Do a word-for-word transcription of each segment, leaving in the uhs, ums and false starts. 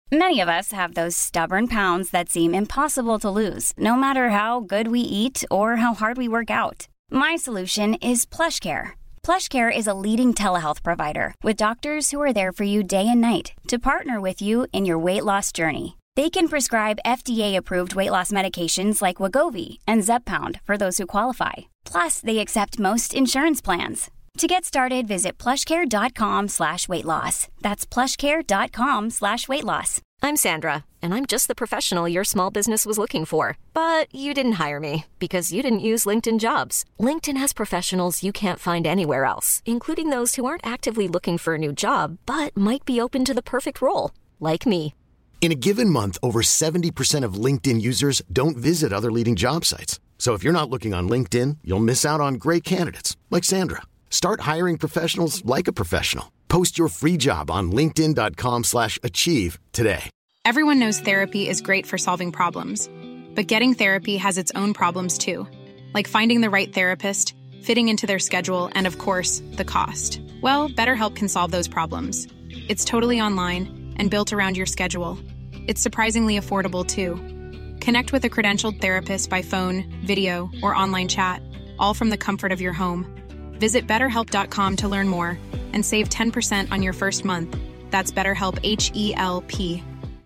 Many of us have those stubborn pounds that seem impossible to lose, no matter how good we eat or how hard we work out. My solution is PlushCare. PlushCare is a leading telehealth provider with doctors who are there for you day and night to partner with you in your weight loss journey. They can prescribe F D A-approved weight loss medications like Wegovy and Zepbound for those who qualify. Plus, they accept most insurance plans. To get started, visit plushcare.com slash weight loss. That's plushcare.com slash weight loss. I'm Sandra, and I'm just the professional your small business was looking for. But you didn't hire me because you didn't use LinkedIn Jobs. LinkedIn has professionals you can't find anywhere else, including those who aren't actively looking for a new job, but might be open to the perfect role, like me. In a given month, over seventy percent of LinkedIn users don't visit other leading job sites. So if you're not looking on LinkedIn, you'll miss out on great candidates like Sandra. Start hiring professionals like a professional. Post your free job on linkedin.com slash achieve today. Everyone knows therapy is great for solving problems, but getting therapy has its own problems too, like finding the right therapist, fitting into their schedule, and of course, the cost. Well, BetterHelp can solve those problems. It's totally online and built around your schedule. It's surprisingly affordable too. Connect with a credentialed therapist by phone, video, or online chat, all from the comfort of your home. Visit better help dot com to learn more and save ten percent on your first month. That's BetterHelp, H E L P.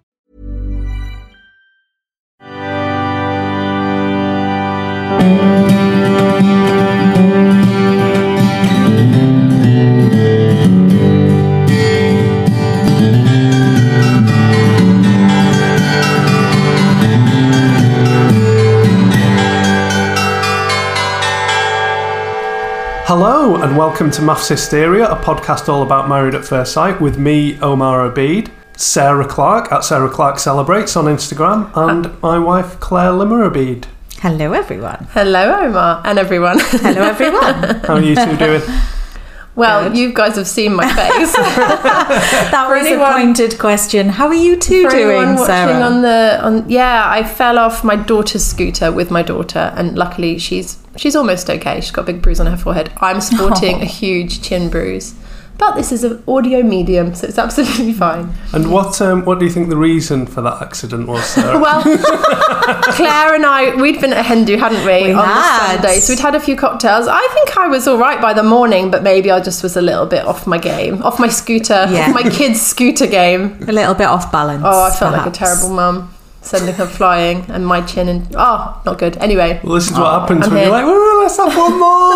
Hello and welcome to Maths Hysteria, a podcast all about Married at First Sight with me, Omar Obeid, Sarah Clark at Sarah Clark Celebrates on Instagram, and my wife, Claire Limmer Obeid. Hello everyone. Hello Omar and everyone. Hello everyone. How are you two doing? Well, Good. You guys have seen my face. That was anyone, a pointed question. How are you two for doing, watching Sarah? On the, on, yeah, I fell off my daughter's scooter with my daughter, and luckily she's she's almost okay. She's got a big bruise on her forehead. I'm sporting Oh. a huge chin bruise. But this is an audio medium, so it's absolutely fine. And what um, what do you think the reason for that accident was, Sarah? Well, Claire and I, we'd been at Hindu, hadn't we, We on had. the Sunday. So we'd had a few cocktails. I think I was all right by the morning, but maybe I just was a little bit off my game, off my scooter, Yeah. off my kid's scooter game. A little bit off balance. Oh, I felt like a perhaps. terrible mum, sending her flying, and my chin, and oh, not good. Anyway. Well, this is what happens I'm when here. you're like, well, let's have one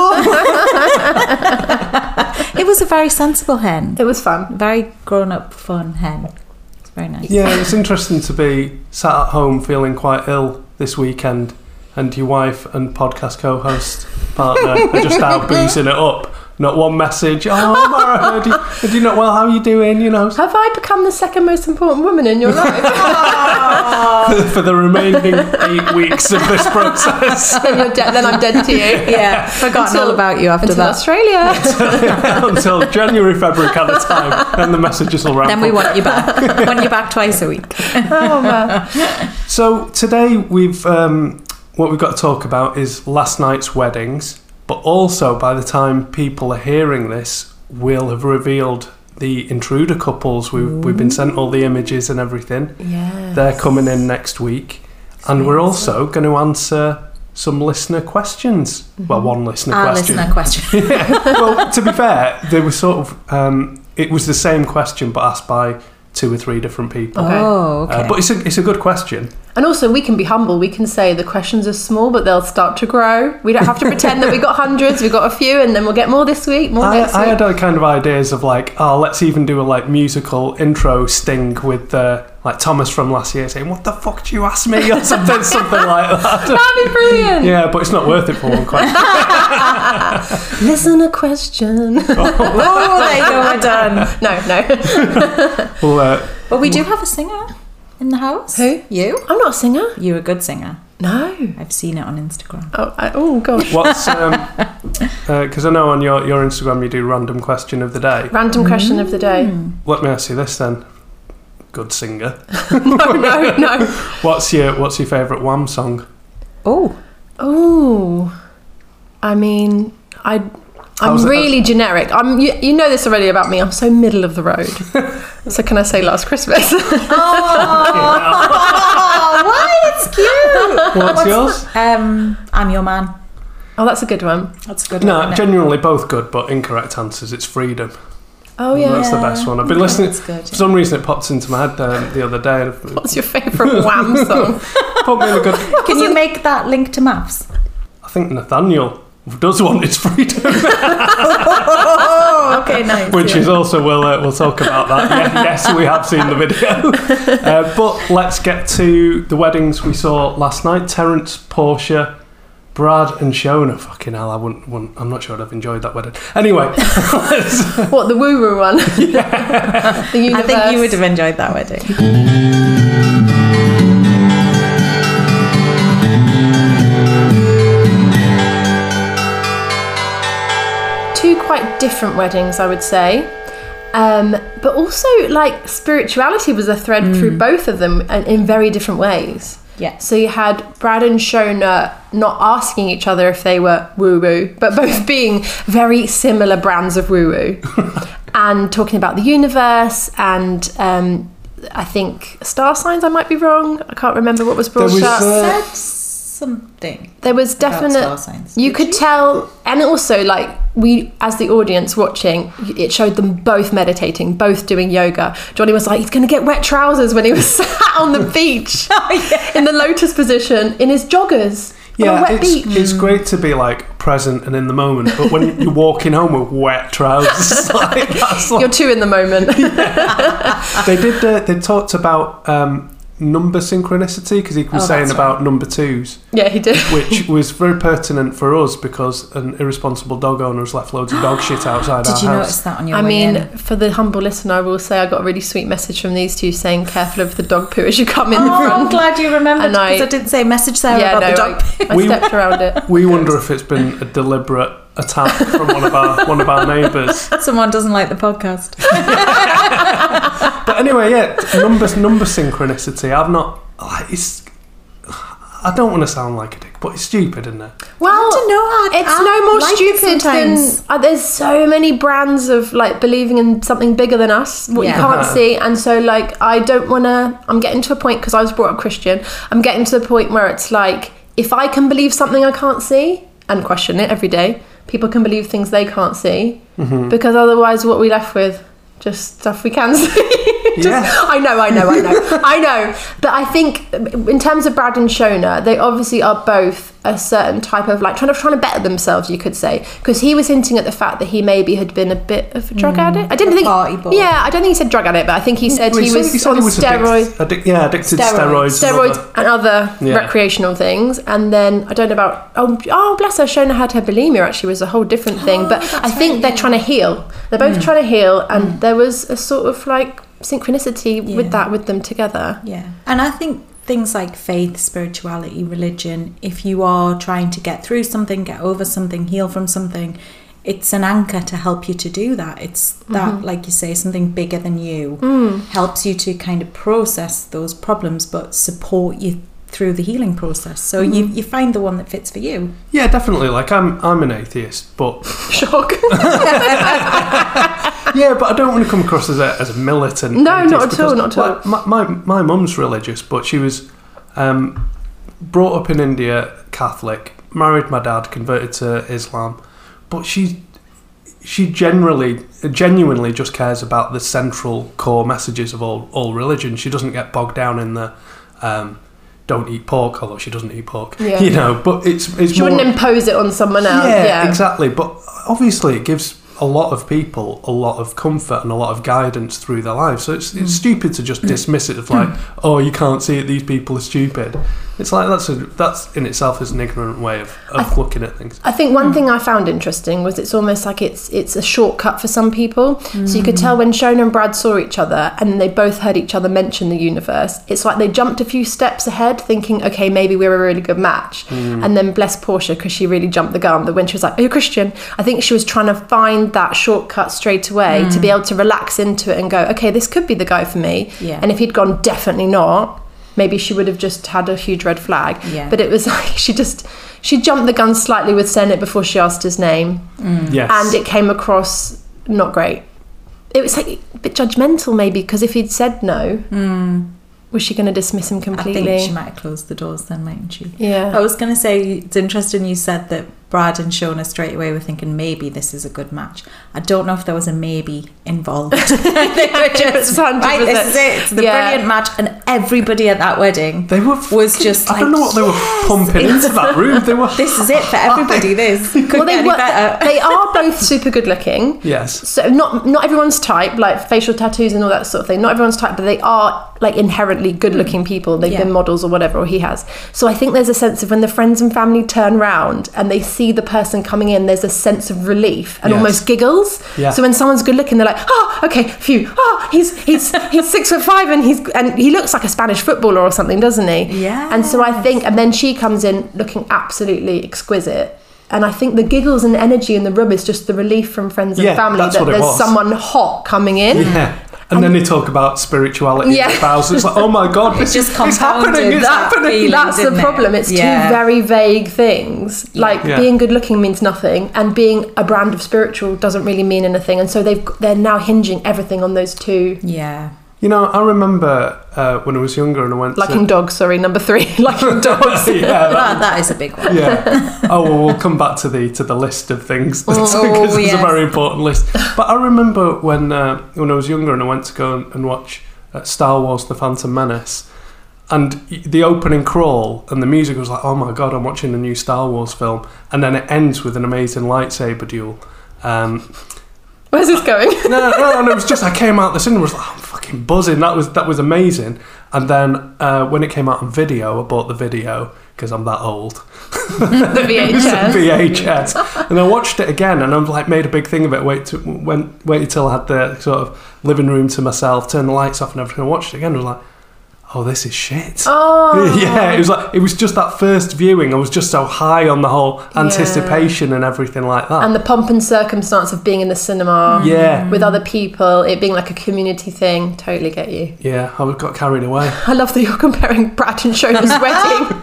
more. It was a very sensible hen. It was fun. Very grown-up, fun hen. It's very nice. Yeah, it's interesting to be sat at home feeling quite ill this weekend, and your wife and podcast co-host partner are just out boozing it up. Not one message. Oh, Mara, I heard you, heard you not well. How are you doing? You know, Have I become the second most important woman in your life? for, for the remaining eight weeks of this process. then, you're dead. Then I'm dead to you. Yeah, forgotten Until- all about you after Until that. Australia. Until January, February kind of time, then the messages will ramp Then we up. want you back. Want you back twice a week. Oh, man. So today we've um, what we've got to talk about is last night's weddings, but also by the time people are hearing this, we'll have revealed the intruder couples. We've we've been sent all the images and everything. Yeah. They're coming in next week, and we're also going to answer some listener questions. Mm-hmm. Well, one listener Our question. listener question. Well, to be fair, they were sort of. Um, it was the same question, but asked by two or three different people. Okay. Oh, okay. Uh, but it's a it's a good question. And also, we can be humble. We can say the questions are small, but they'll start to grow. We don't have to pretend that we got hundreds. We got a few, and then we'll get more this week, more I, next I week. had uh, kind of ideas of like, oh, let's even do a like musical intro sting with uh, like Thomas from last year saying, "What the fuck do you ask me?" or something, something like that. That'd be brilliant. Yeah, but it's not worth it for one question. Listen a question. Oh, there you go, we're done. No, no. Well, uh, But we do have a singer in the house. Who? You? I'm not a singer. You're a good singer. No. I've seen it on Instagram. Oh, I, oh gosh. what's um? Because uh, I know on your your Instagram you do random question of the day. Random question of the day. Let me ask you this then. Good singer. No, no, no. What's your What's your favourite Wham song? Oh. Oh. I mean, I. I'm How's it- really generic. I'm. You, you know this already about me. I'm so middle of the road. So can I say Last Christmas? Oh, What's yours? Um, I'm your man. Oh, that's a good one. That's a good No, one. isn't it? genuinely both good, but incorrect answers. It's Freedom. Oh, yeah. That's the best one. I've been listening. That's good, For some reason, it popped into my head um, the other day. What's your favourite Wham song? Put me in a good. Can you make that link to maths? I think Nathaniel does want his freedom, Oh, okay, nice. which yeah. is also we'll uh, we'll talk about that. Yeah, yes, we have seen the video. Uh, but let's get to the weddings we saw last night. Terence, Portia, Brad, and Shona. Fucking hell, I wouldn't. wouldn't I'm not sure I'd have enjoyed that wedding. Anyway, let's- What, the woo-woo one? Yeah. The universe. I think you would have enjoyed that wedding. Two quite different weddings, I would say. Um, but also, like, spirituality was a thread Mm. through both of them and in very different ways. Yeah. So you had Brad and Shona not asking each other if they were woo-woo, but both being very similar brands of woo-woo. And talking about the universe and um, I think star signs, I might be wrong. I can't remember what was brought There was, up. uh, Said something. There was about definite. star signs. You Did could tell, and also like we, as the audience watching, it showed them both meditating, both doing yoga. Johnny was like, he's going to get wet trousers when he was sat on the beach Oh, yeah. in the lotus position in his joggers on a yeah, wet it's, beach. it's great to be like present and in the moment, but when you're walking home with wet trousers, it's like, that's like You're too in the moment. they did. Uh, they talked about um, number synchronicity because he was Oh, saying that's about right. number twos, Yeah, he did. which was very pertinent for us because an irresponsible dog owner has left loads of dog shit outside Did our you house. notice that on your I way mean, in? for the humble listener, I will say I got a really sweet message from these two saying, "Careful of the dog poo as you come in the Oh, I'm front." glad you remembered And I- because I, didn't say message Sarah Yeah, about no, the dog. I, I We- stepped around it. We wonder if it's been a deliberate attack from one of our one of our neighbours. Someone doesn't like the podcast. But anyway, yeah, number number synchronicity. I've not. Like, it's. I don't want to sound like a dick, but it's stupid, isn't it? Well, I don't know, I- it's I no more like it stupid than sometimes. uh, there's so many brands of like believing in something bigger than us, what Yeah. you can't Uh-huh. see, and so like I don't want to. I'm getting to a point because I was brought up Christian. I'm getting to the point where it's like if I can believe something I can't see and question it every day, people can believe things they can't see because otherwise, what are we left with? Just stuff we can see. Just- Yeah. I know, I know, I know, I know. But I think in terms of Brad and Shona, they obviously are both a certain type of like trying to trying to better themselves, you could say, because he was hinting at the fact that he maybe had been a bit of a drug addict. I didn't a think. party boy. Yeah, I don't think he said drug addict, but I think he said Well, he, said- was said on he was steroids. Addic- addic- yeah, addicted to steroids. and steroids other- and other Yeah. recreational things, and then I don't know about oh oh bless her, Shona had her bulimia. Actually, was a whole different thing. Oh, but that's I think right, they're yeah. trying to heal. They're both trying to heal, and there was a sort of like synchronicity Yeah. with that with them together. Yeah. And I think things like faith, spirituality, religion, if you are trying to get through something, get over something, heal from something, it's an anchor to help you to do that. It's that, like you say, something bigger than you helps you to kind of process those problems, but support you through the healing process. So you, you find the one that fits for you. Yeah, definitely. Like I'm, I'm an atheist, but Shock. yeah, but I don't want to come across as a as a militant. No, atheist not at because, all, not at all. like, My my my mum's religious, but she was um, brought up in India, Catholic. Married my dad, converted to Islam, but she she generally genuinely just cares about the central core messages of all all religion. She doesn't get bogged down in the. Um, don't eat pork, although she doesn't eat pork. Yeah. You know, but it's it's She more. wouldn't impose it on someone else. Yeah, Yeah, exactly. But obviously, it gives a lot of people a lot of comfort and a lot of guidance through their lives. So it's it's stupid to just dismiss it as like, oh, you can't see it. These people are stupid. It's like that's a that's in itself is an ignorant way of, of looking at things. I think one thing I found interesting was it's almost like it's it's a shortcut for some people. So you could tell when Shona and Brad saw each other and they both heard each other mention the universe, it's like they jumped a few steps ahead thinking, okay, maybe we're a really good match. And then bless Portia because she really jumped the gun. But when she was like, are you Christian? I think she was trying to find that shortcut straight away to be able to relax into it and go, okay, this could be the guy for me. Yeah. And if he'd gone, definitely not, maybe she would have just had a huge red flag. Yeah. But it was like she just she jumped the gun slightly with saying it before she asked his name, Yes, and it came across not great. It was like a bit judgmental maybe because if he'd said no, Was she going to dismiss him completely? I think she might have closed the doors then, mightn't she? Yeah. I was going to say, it's interesting you said that Brad and Shona straight away were thinking maybe this is a good match. I don't know if there was a maybe involved. They were just, right, this is it. It's the yeah. brilliant match. And everybody at that wedding they were was just like, I don't know what they yes, were pumping into that room. They were, this is it for everybody, this. Couldn't well, they, get any were, better. They are both super good looking. Yes. So not not everyone's type, like facial tattoos and all that sort of thing. Not everyone's type, but they are like inherently good looking people. They've yeah. been models or whatever, or he has. So I think there's a sense of when the friends and family turn round and they see the person coming in, there's a sense of relief and yes. almost giggles. Yeah. So when someone's good looking, they're like, oh, okay, phew, oh, he's he's he's six foot five and he's and he looks like a Spanish footballer or something, doesn't he? Yeah. And so I think, and then she comes in looking absolutely exquisite. And I think the giggles and energy in the room is just the relief from friends and yeah, family that's that what it there's was. someone hot coming in. Yeah. And, and then they talk about spirituality yeah. in the vows. It's like, oh my God, it's, just it's happening, it's that happening. Feeling, That's the problem. It? It's yeah. two very vague things. Yeah. Like Yeah. being good looking means nothing, and being a brand of spiritual doesn't really mean anything. And so they've they're now hinging everything on those two. Yeah. You know, I remember uh, when I was younger and I went Liking to... dogs, sorry, number three. Liking dogs. yeah, that, that, that is a big one. Yeah. Oh, well, we'll come back to the to the list of things because oh, it's yes. a very important list. But I remember when uh, when I was younger and I went to go and, and watch uh, Star Wars: The Phantom Menace, and the opening crawl and the music was like, oh my God, I'm watching a new Star Wars film, and then it ends with an amazing lightsaber duel. Um, Where's this going? no, no, and it was just I came out the cinema, I was like, I'm fucking buzzing. That was that was amazing. And then uh, when it came out on video, I bought the video because I'm that old. The V H S. V H S. And I watched it again, and I was like, made a big thing of it. Wait, to, went, waited till I had the sort of living room to myself, turned the lights off and everything. I watched it again. I was like, oh, this is shit. Oh. Yeah, it was like it was just that first viewing. I was just so high on the whole anticipation yeah. and everything like that. And the pomp and circumstance of being in the cinema yeah. with other people, it being like a community thing. Totally get you. Yeah, I got carried away. I love that you're comparing Brad and Shona's wedding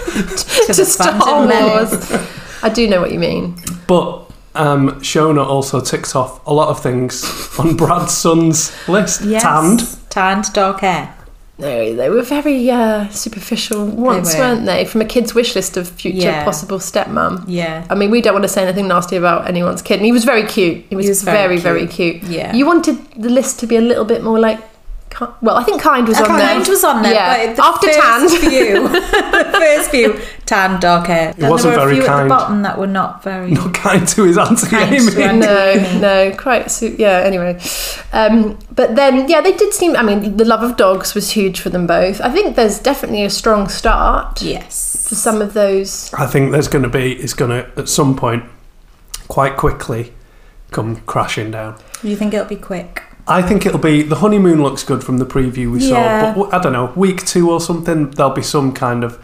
to, to Star Wars. I do know what you mean. But um, Shona also ticks off a lot of things on Brad's son's list. Yes. Tanned. Tanned, dark hair. No, they were very uh, superficial once, they were. weren't they? From a kid's wish list of future Yeah. possible stepmom. Yeah. I mean, we don't want to say anything nasty about anyone's kid. And he was very cute. He was, He was very, very very cute. Yeah. You wanted the list to be a little bit more like... ki- Well, I think Kind was on there. Kind was on there, Yeah. but the After first Tanned. few, the first few, tanned, dark hair. And wasn't there were a very few kind. at the bottom that were not very... Not kind to his auntie Kind Amy. to Auntie No, Amy. no, quite. So, yeah, anyway. Um, but then, yeah, they did seem... I mean, the love of dogs was huge for them both. I think there's definitely a strong start Yes. for some of those... I think there's going to be, it's going to, at some point, quite quickly, come crashing down. Do you think it'll be quick? I think it'll be, the honeymoon looks good from the preview we Yeah. saw, but I don't know, week two or something, there'll be some kind of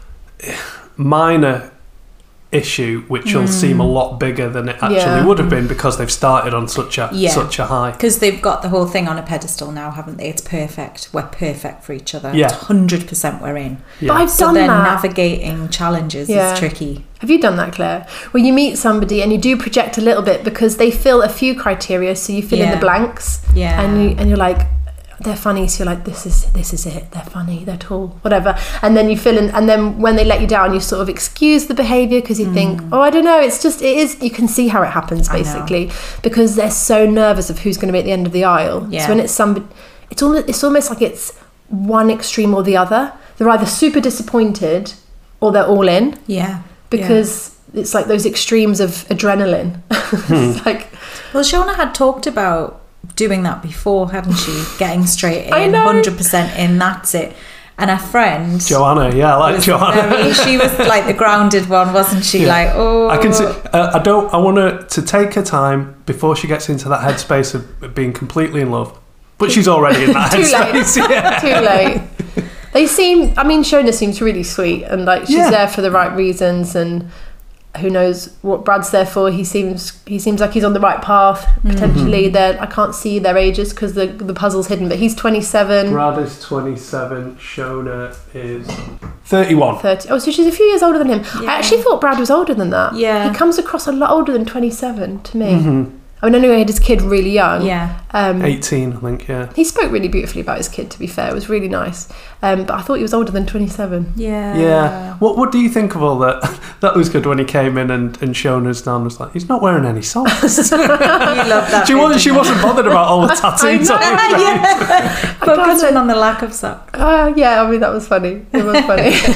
minor issue which will seem a lot bigger than it actually Yeah. would have been because they've started on such a Yeah. such a high. Because they've got the whole thing on a pedestal now, haven't they? It's perfect. We're perfect for each other. Yeah. It's one hundred percent we're in. Yeah. But I've So done then that. navigating challenges Yeah. is tricky. Have you done that, Claire? Where you meet somebody and you do project a little bit because they fill a few criteria, so you fill in Yeah. the blanks. Yeah. And you and you're like, they're funny, so you're like, this is this is it. They're funny. They're tall. Whatever. And then you fill in, and then when they let you down, you sort of excuse the behaviour because you think, oh, I don't know. It's just it is. You can see how it happens I know. basically because they're so nervous of who's going to be at the end of the aisle. Yeah. So when it's somebody, it's almost it's almost like it's one extreme or the other. They're either super disappointed or they're all in. Yeah. Because it's like those extremes of adrenaline. It's like, Well, Shona had talked about doing that before, hadn't she? Getting straight in, I know. one hundred percent in, that's it. And her friend... Joanna, yeah, I like was Joanna. very- she was like the grounded one, wasn't she? Yeah. Like, oh... I can see. Uh, I don't. I want her to take her time before she gets into that headspace of being completely in love. But she's already in that Too late. headspace. Yeah. too late. They seem, I mean, Shona seems really sweet and like she's Yeah. there for the right reasons, and who knows what Brad's there for. He seems he seems like he's on the right path, potentially. Mm-hmm. They're, I can't see their ages because the, the puzzle's hidden, but he's twenty-seven. Brad is twenty-seven. Shona is thirty-one. thirty. Oh, so she's a few years older than him. Yeah. I actually thought Brad was older than that. Yeah. He comes across a lot older than twenty-seven to me. Mm-hmm. I mean, I knew he had his kid really young. Yeah. Um, eighteen, I think, yeah. he spoke really beautifully about his kid, to be fair. It was really nice. Um, but I thought he was older than twenty-seven. Yeah. Yeah. What What do you think of all that? That was good when he came in and, and Shona's nan was like, he's not wearing any socks. You love that. she, wasn't, she wasn't bothered about all the tattoos on his face. Yeah. Focusing on the lack of socks. Uh, yeah, I mean, that was funny. It was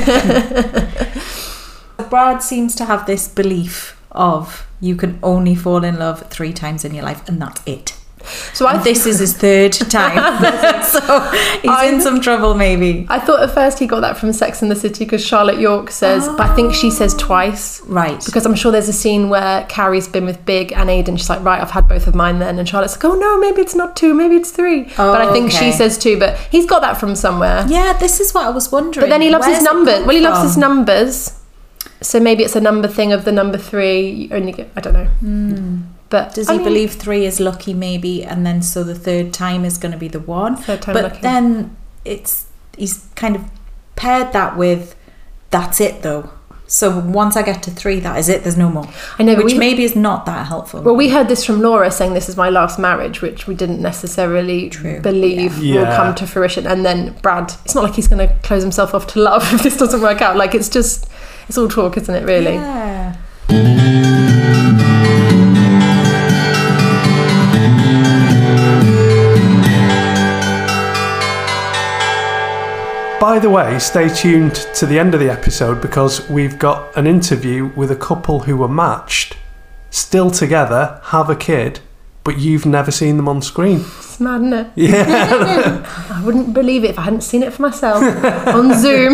funny. Brad seems to have this belief of you can only fall in love three times in your life and that's it. So I and this is his third time. So he's I, in some trouble, maybe. I thought at first he got that from Sex and the City because Charlotte York says, oh. but I think she says twice. Right. Because I'm sure there's a scene where Carrie's been with Big and Aidan. She's like, right, I've had both of mine then. And Charlotte's like, oh no, maybe it's not two, maybe it's three. Oh, but I think okay. she says two, but he's got that from somewhere. Yeah, this is what I was wondering. But then he loves Where's his numbers. Well, he loves from? his numbers. So maybe it's a number thing of the number three. You only get, I don't know. Mm. But does he I mean, believe three is lucky, maybe, and then so the third time is going to be the one? Third time but lucky. then it's he's kind of paired that with that's it though. So once I get to three, that is it. There's no more. I know, which we, maybe is not that helpful. Well, we heard this from Laura saying this is my last marriage, which we didn't necessarily True. believe yeah. will Yeah. come to fruition. And then Brad, it's not like he's going to close himself off to love if this doesn't work out. Like it's just, it's all talk, isn't it? Really. Yeah. By the way, stay tuned to the end of the episode because we've got an interview with a couple who were matched, still together, have a kid, but you've never seen them on screen. It's mad, isn't it? Yeah. I wouldn't believe it if I hadn't seen it for myself on Zoom.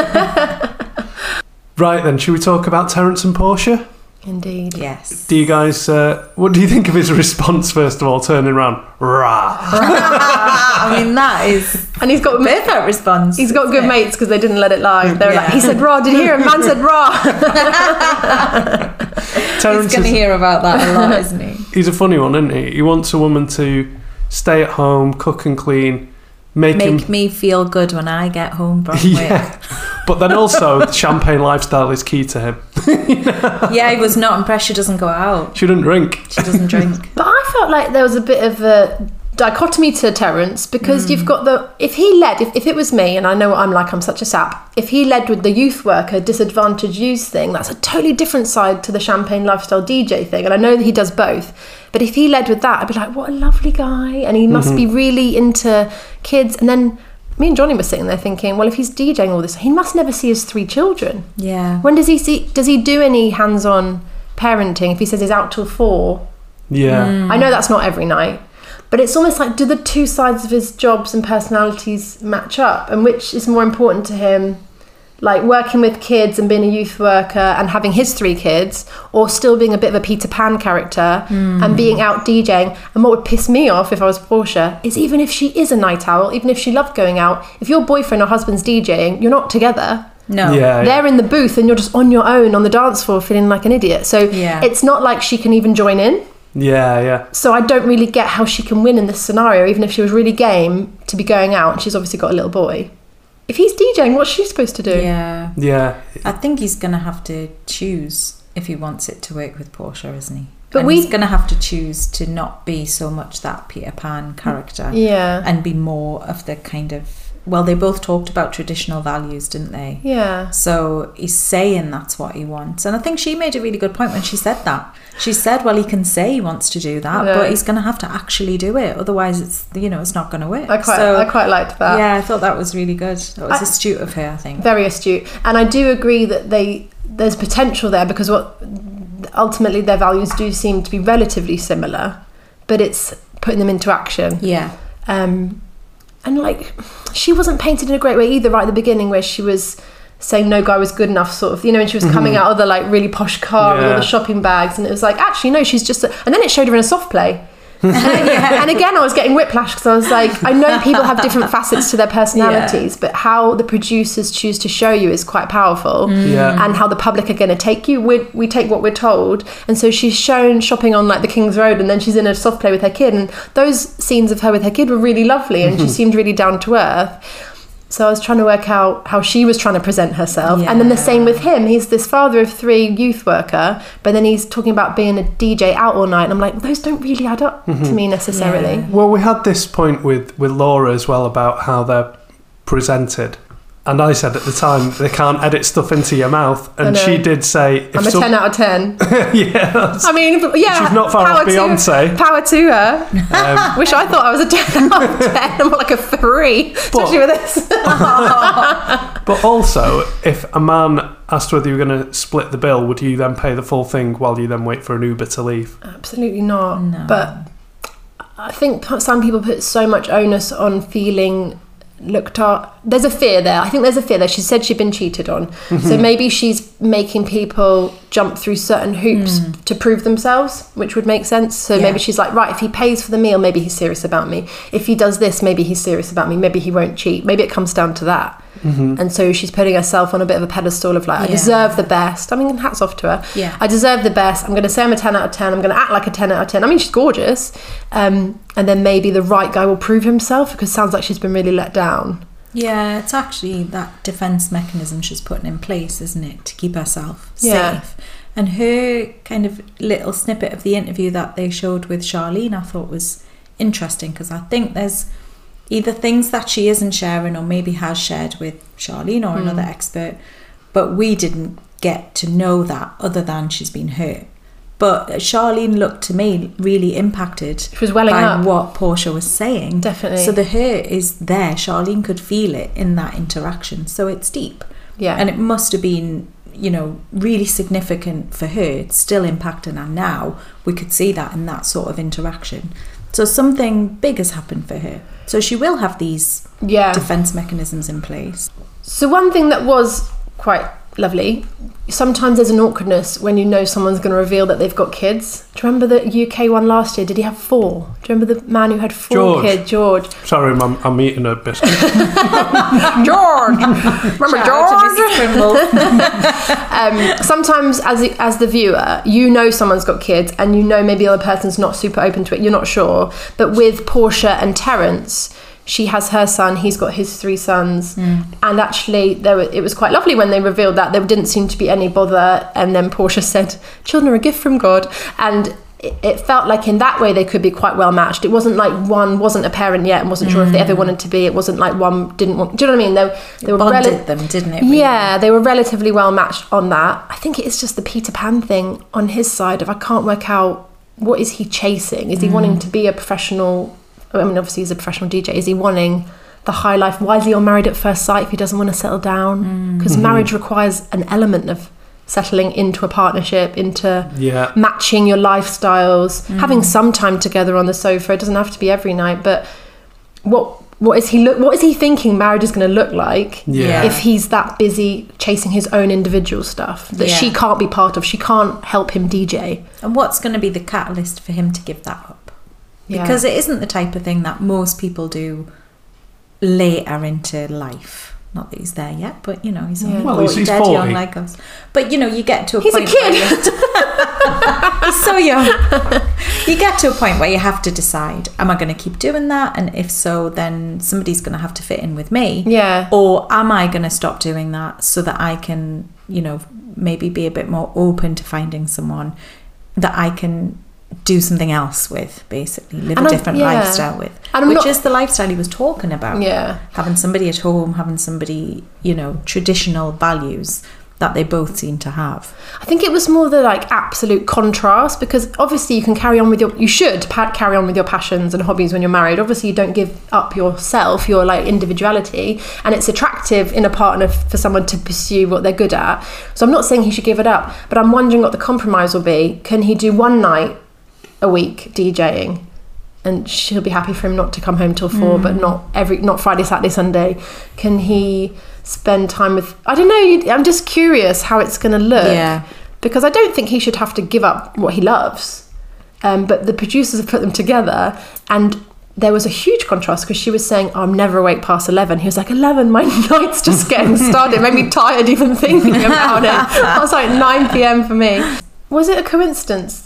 Right then, should we talk about Terence and Portia? Indeed. Yes. Do you guys, uh, what do you think of his response, first of all, turning around? Rah. I mean, that is... And he's got... perfect response. He's got good it? mates because they didn't let it lie. They were Yeah. like, he said raw, did you hear him? Man said raw. Terence He's going to is, hear about that a lot, isn't he? he's a funny one, isn't he? He wants a woman to stay at home, cook and clean, make, Make him... me feel good when I get home from Yeah. work. But then also, the champagne lifestyle is key to him. Yeah, he was not impressed. She doesn't go out. She doesn't drink. She doesn't drink. But I felt like there was a bit of a dichotomy to Terence because mm. you've got the... If he led, if, if it was me, and I know what I'm like, I'm such a sap, if he led with the youth worker, disadvantaged youth thing, that's a totally different side to the champagne lifestyle D J thing. And I know that he does both. But if he led with that, I'd be like, what a lovely guy. And he must mm-hmm. be really into kids. And then... me and Johnny were sitting there thinking, well, if he's DJing all this, he must never see his three children. Yeah. When does he see? Does he do any hands-on parenting? If he says he's out till four, Yeah. Mm. I know that's not every night, but it's almost like, do the two sides of his jobs and personalities match up? And which is more important to him? Like working with kids and being a youth worker and having his three kids, or still being a bit of a Peter Pan character mm. and being out DJing. And what would piss me off if I was Portia is even if she is a night owl, even if she loved going out, if your boyfriend or husband's DJing, you're not together. No. Yeah, They're yeah. in the booth and you're just on your own on the dance floor feeling like an idiot. So yeah. it's not like she can even join in. Yeah, yeah. So I don't really get how she can win in this scenario, even if she was really game to be going out and she's obviously got a little boy. If he's DJing, what's she supposed to do? Yeah. Yeah. I think he's going to have to choose if he wants it to work with Portia, isn't he? But and we- he's going to have to choose to not be so much that Peter Pan character. Yeah. And be more of the kind of... Well, they both talked about traditional values, didn't they? Yeah. So he's saying that's what he wants. And I think she made a really good point when she said that. She said, well, he can say he wants to do that, Yeah. but he's going to have to actually do it. Otherwise, it's, you know, it's not going to work. I quite, so, I quite liked that. Yeah, I thought that was really good. That was I- astute of her, I think. Very astute. And I do agree that they there's potential there because what ultimately their values do seem to be relatively similar, but it's putting them into action. Yeah. Um, and like, she wasn't painted in a great way either right at the beginning, where she was saying no guy was good enough, sort of, you know, and she was coming Mm-hmm. out of the like really posh car with all Yeah. the shopping bags, and it was like, actually no, she's just a... and then it showed her in a soft play. and, and again I was getting whiplash because I was like, I know people have different facets to their personalities, yeah. but how the producers choose to show you is quite powerful. Mm. Yeah. And how the public are going to take you, we we take what we're told. And so she's shown shopping on like the King's Road, and then she's in a soft play with her kid, and those scenes of her with her kid were really lovely, and she seemed really down to earth. So I was trying to work out how she was trying to present herself. Yeah. And then the same with him. He's this father of three, youth worker, but then he's talking about being a D J out all night. And I'm like, well, those don't really add up Mm-hmm. to me necessarily. Yeah. Well, we had this point with, with Laura as well about how they're presented. And I said at the time, they can't edit stuff into your mouth. And she did say... If I'm a some- ten out of ten. yeah. That's, I mean, yeah. She's not far power off to- Beyonce. Power to her. Um, Wish I thought I was a ten out of ten. I'm like a three, especially with this. But also, if a man asked whether you were going to split the bill, would you then pay the full thing while you then wait for an Uber to leave? Absolutely not. No. But I think some people put so much onus on feeling looked at. There's a fear there. I think there's a fear there. She said she'd been cheated on. So maybe she's making people jump through certain hoops Mm. to prove themselves, which would make sense. So Yeah. maybe she's like, right, if he pays for the meal, maybe he's serious about me. If he does this, maybe he's serious about me. Maybe he won't cheat. Maybe it comes down to that. And so she's putting herself on a bit of a pedestal of like, I Yeah. deserve the best. I mean, hats off to her. Yeah. I deserve the best. I'm going to say I'm a ten out of ten. I'm going to act like a ten out of ten. I mean, she's gorgeous. Um, and then maybe the right guy will prove himself, because it sounds like she's been really let down. Yeah, it's actually that defense mechanism she's putting in place, isn't it, to keep herself Yeah. safe. And her kind of little snippet of the interview that they showed with Charlene, I thought was interesting, because I think there's either things that she isn't sharing or maybe has shared with Charlene or another expert, but we didn't get to know that other than she's been hurt. But Charlene looked to me really impacted She was welling by up. what Portia was saying. Definitely. So the hurt is there. Charlene could feel it in that interaction. So it's deep. Yeah. And it must have been, you know, really significant for her. It's still impacting her now. We could see that in that sort of interaction. So something big has happened for her. So she will have these Yeah. defense mechanisms in place. So one thing that was quite lovely, sometimes there's an awkwardness when you know someone's going to reveal that they've got kids. Do you remember the U K one last year? Did he have four? Do you remember the man who had four George. kids? George. Sorry, I'm, I'm eating a biscuit. George! Remember Shout out to George? Missus Trimble. um, sometimes as the, as the viewer, you know someone's got kids and you know maybe the other person's not super open to it, you're not sure. But with Portia and Terence, she has her son, he's got his three sons. Mm. And actually there were, it was quite lovely when they revealed that. There didn't seem to be any bother. And then Portia said, children are a gift from God. And it, it felt like in that way they could be quite well matched. It wasn't like one wasn't a parent yet and wasn't sure if they ever wanted to be. It wasn't like one didn't want, do you know what I mean? They, they were Bonded rel- them, didn't it? Really? Yeah, they were relatively well matched on that. I think it is just the Peter Pan thing on his side of I can't work out, what is he chasing? Is he wanting to be a professional? I mean, obviously he's a professional D J. Is he wanting the high life? Why is he on Married at First Sight if he doesn't want to settle down? Because marriage requires an element of settling into a partnership, into Yeah. matching your lifestyles, having some time together on the sofa. It doesn't have to be every night, but what what is he look what is he thinking marriage is going to look like Yeah. if he's that busy chasing his own individual stuff that Yeah. she can't be part of? She can't help him D J. And what's going to be the catalyst for him to give that up? Because Yeah. it isn't the type of thing that most people do later into life. Not that he's there yet, but you know, he's only Well, forty, he's- he's dead forty. young like us. But you know, you get to a He's a point kid. where you he's so young. You get to a point where you have to decide, am I going to keep doing that? And if so, then somebody's going to have to fit in with me. Yeah. Or am I going to stop doing that so that I can, you know, maybe be a bit more open to finding someone that I can do something else with, basically live And a I'm- different yeah. lifestyle with, And I'm which not- is the lifestyle he was talking about. Yeah. Having somebody at home, having somebody, you know, traditional values that they both seem to have. I think it was more the like absolute contrast, because obviously you can carry on with your you should pa- carry on with your passions and hobbies when you're married. Obviously you don't give up yourself, your like individuality, and it's attractive in a partner f- for someone to pursue what they're good at. So I'm not saying he should give it up, but I'm wondering what the compromise will be. Can he do one night a week DJing and she'll be happy for him not to come home till four, but not every not Friday, Saturday, Sunday? Can he spend time with, I don't know, you- I'm just curious how it's going to look. Yeah. Because I don't think he should have to give up what he loves. Um, but the producers have put them together, and there was a huge contrast because she was saying, oh, I'm never awake past eleven. He was like, eleven, my night's just getting started. It made me tired even thinking about it. I was like, nine p.m. for me. Was it a coincidence that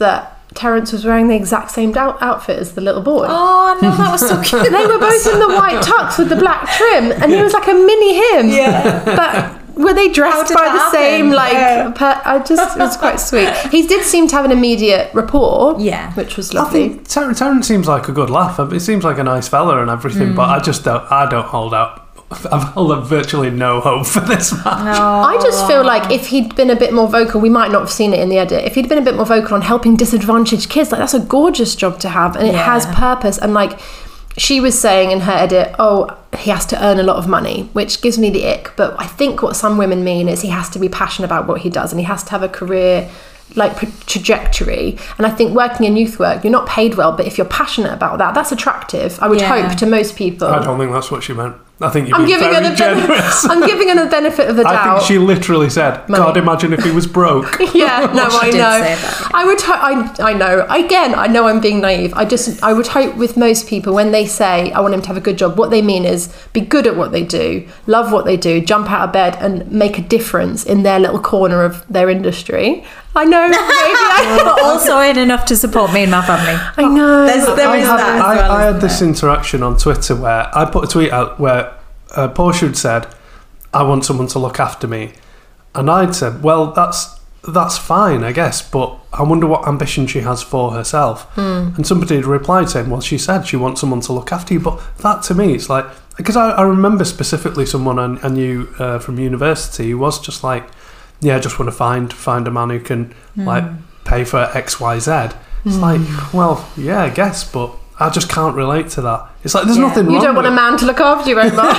Terence was wearing the exact same out- outfit as the little boy. Oh no, that was so cute. They were both in the white tux with the black trim, and he was like a mini him. Yeah. But were they dressed by the same, like, yeah. per- I just, it was quite sweet. He did seem to have an immediate rapport, yeah, which was I lovely. think Ter- Terence seems like a good laugh. It seems like a nice fella and everything, mm. but I just don't, I don't hold out. I've held virtually no hope for this match. No. I just feel like if he'd been a bit more vocal, we might not have seen it in the edit. If he'd been a bit more vocal on helping disadvantaged kids, like that's a gorgeous job to have, and it yeah. has purpose. And like she was saying in her edit, oh, he has to earn a lot of money, which gives me the ick. But I think what some women mean is he has to be passionate about what he does, and he has to have a career like trajectory. And I think working in youth work, you're not paid well, but if you're passionate about that, that's attractive, I would yeah. hope, to most people. I don't think that's what she meant. I think you're I'm being giving very her the generous. Ben- I'm giving her the benefit of the doubt. I think she literally said, Money. God, imagine if he was broke. Yeah, no, I did know. say that. I would hope, I, I know. Again, I know I'm being naive. I just, I would hope with most people, when they say, I want him to have a good job, what they mean is be good at what they do, love what they do, jump out of bed and make a difference in their little corner of their industry. I know, maybe I but also ain't enough to support me and my family. I know. There's, there I is had, that as I, well, I had isn't this there? interaction on Twitter where I put a tweet out where uh, Portia had said, I want someone to look after me. And I'd said, well, that's that's fine, I guess, but I wonder what ambition she has for herself. Mm. And somebody had replied saying, well, she said she wants someone to look after you. But that to me, it's like, because I, I remember specifically someone I, I knew uh, from university who was just like, yeah, I just want to find find a man who can mm. like pay for X, Y, Z. It's mm. like, well, yeah, I guess, but I just can't relate to that. It's like, there's yeah. nothing wrong You don't want with a man to look after you, Omar.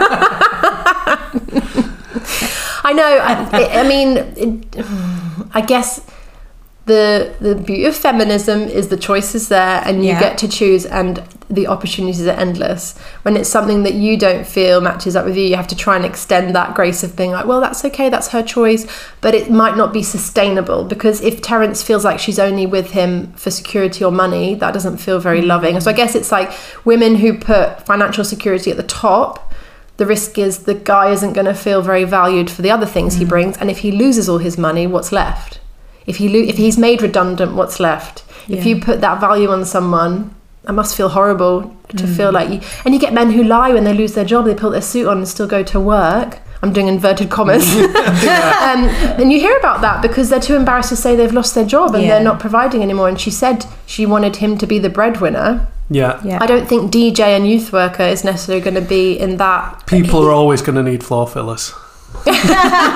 I know. I, I mean, it, I guess the the beauty of feminism is the choice is there, and you yeah. get to choose, and the opportunities are endless. When it's something that you don't feel matches up with you, you have to try and extend that grace of being like, well, that's okay, that's her choice, but it might not be sustainable, because if Terence feels like she's only with him for security or money, that doesn't feel very mm-hmm. loving. So I guess it's like women who put financial security at the top, the risk is the guy isn't going to feel very valued for the other things mm. he brings, and if he loses all his money, what's left? If he lo- if he's made redundant, what's left? Yeah. If you put that value on someone, it must feel horrible to mm. feel like you... And you get men who lie when they lose their job, they put their suit on and still go to work. I'm doing inverted commas. yeah. um, and you hear about that because they're too embarrassed to say they've lost their job and yeah. they're not providing anymore. And she said she wanted him to be the breadwinner. Yeah. yeah. I don't think D J and youth worker is necessarily going to be in that... People are always going to need floor fillers. He did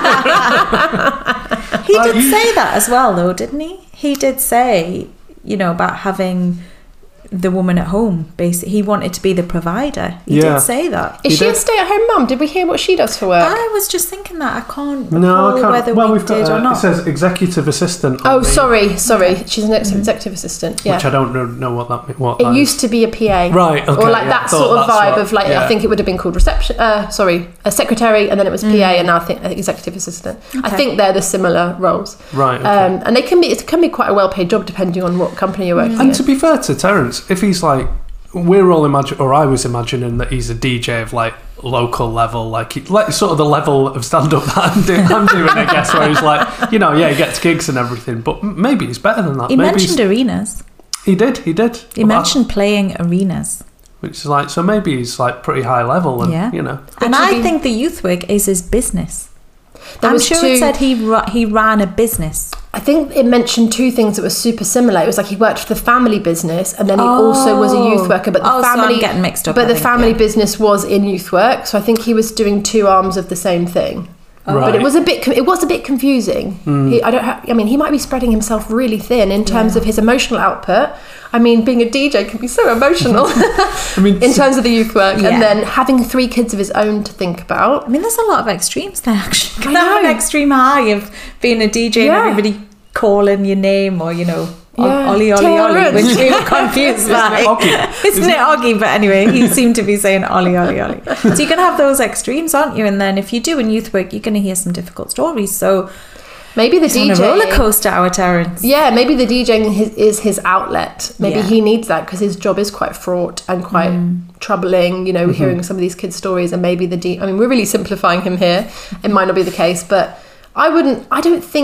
say that as well, though, didn't he? He did say, you know, about having the woman at home. Basically, he wanted to be the provider. He yeah. did say that. Is he she did. a stay-at-home mum? Did we hear what she does for work? I was just thinking that. I can't recall no, I can't. whether well, we we've did got, uh, or not. It says executive assistant. Oh, the, sorry, sorry. She's an ex- executive assistant. Yeah. Which I don't know, know what that means. What it that used is. to be a P A. Right, okay. Or like yeah, that sort of vibe what, of like, yeah. I think it would have been called reception, uh, sorry, a secretary, and then it was P A, mm. and now I think executive assistant. Okay. I think they're the similar roles. Right, okay. Um, and they can be, it can be quite a well-paid job depending on what company you're working And in. to be fair to Terence, if he's like, we're all imagine, or I was imagining that he's a D J of like local level, like, he, like sort of the level of stand-up that I'm, do, I'm doing, I guess, where he's like, you know, yeah, he gets gigs and everything, but maybe he's better than that. He maybe mentioned arenas. He did, he did. He well, mentioned I, playing arenas. Which is like, so maybe he's like pretty high level, and yeah. you know. And I be, think the youth work is his business. There I'm was sure two, it said he ra- he ran a business. I think it mentioned two things that were super similar. It was like he worked for the family business, and then he oh. also was a youth worker. But the oh, family, so I'm getting mixed up. But I the think, family yeah. business was in youth work, so I think he was doing two arms of the same thing. Oh. Right. But it was a bit. It was a bit confusing. Mm. He, I don't. Ha- I mean, he might be spreading himself really thin in terms yeah. of his emotional output. I mean, being a D J can be so emotional. I mean, in terms of the youth work, yeah. and then having three kids of his own to think about. I mean, there's a lot of extremes there. Actually, I know. An extreme high of being a D J yeah. and everybody calling your name, or you know. Yeah. Ollie, Ollie, Ollie, which we were confused by. Isn't Isn't it Oggy? But anyway, he seemed to be saying Ollie, Ollie, Ollie. So you can have those extremes, aren't you? And then if you do in youth work, you're going to hear some difficult stories. So maybe the it's DJing, on a roller coaster, our Terence. Yeah, maybe the DJing is, is his outlet. Maybe Yeah. he needs that because his job is quite fraught and quite mm. troubling. You know, mm-hmm. hearing some of these kids' stories, and maybe the D. I mean, we're really simplifying him here. It might not be the case, but I wouldn't. I don't think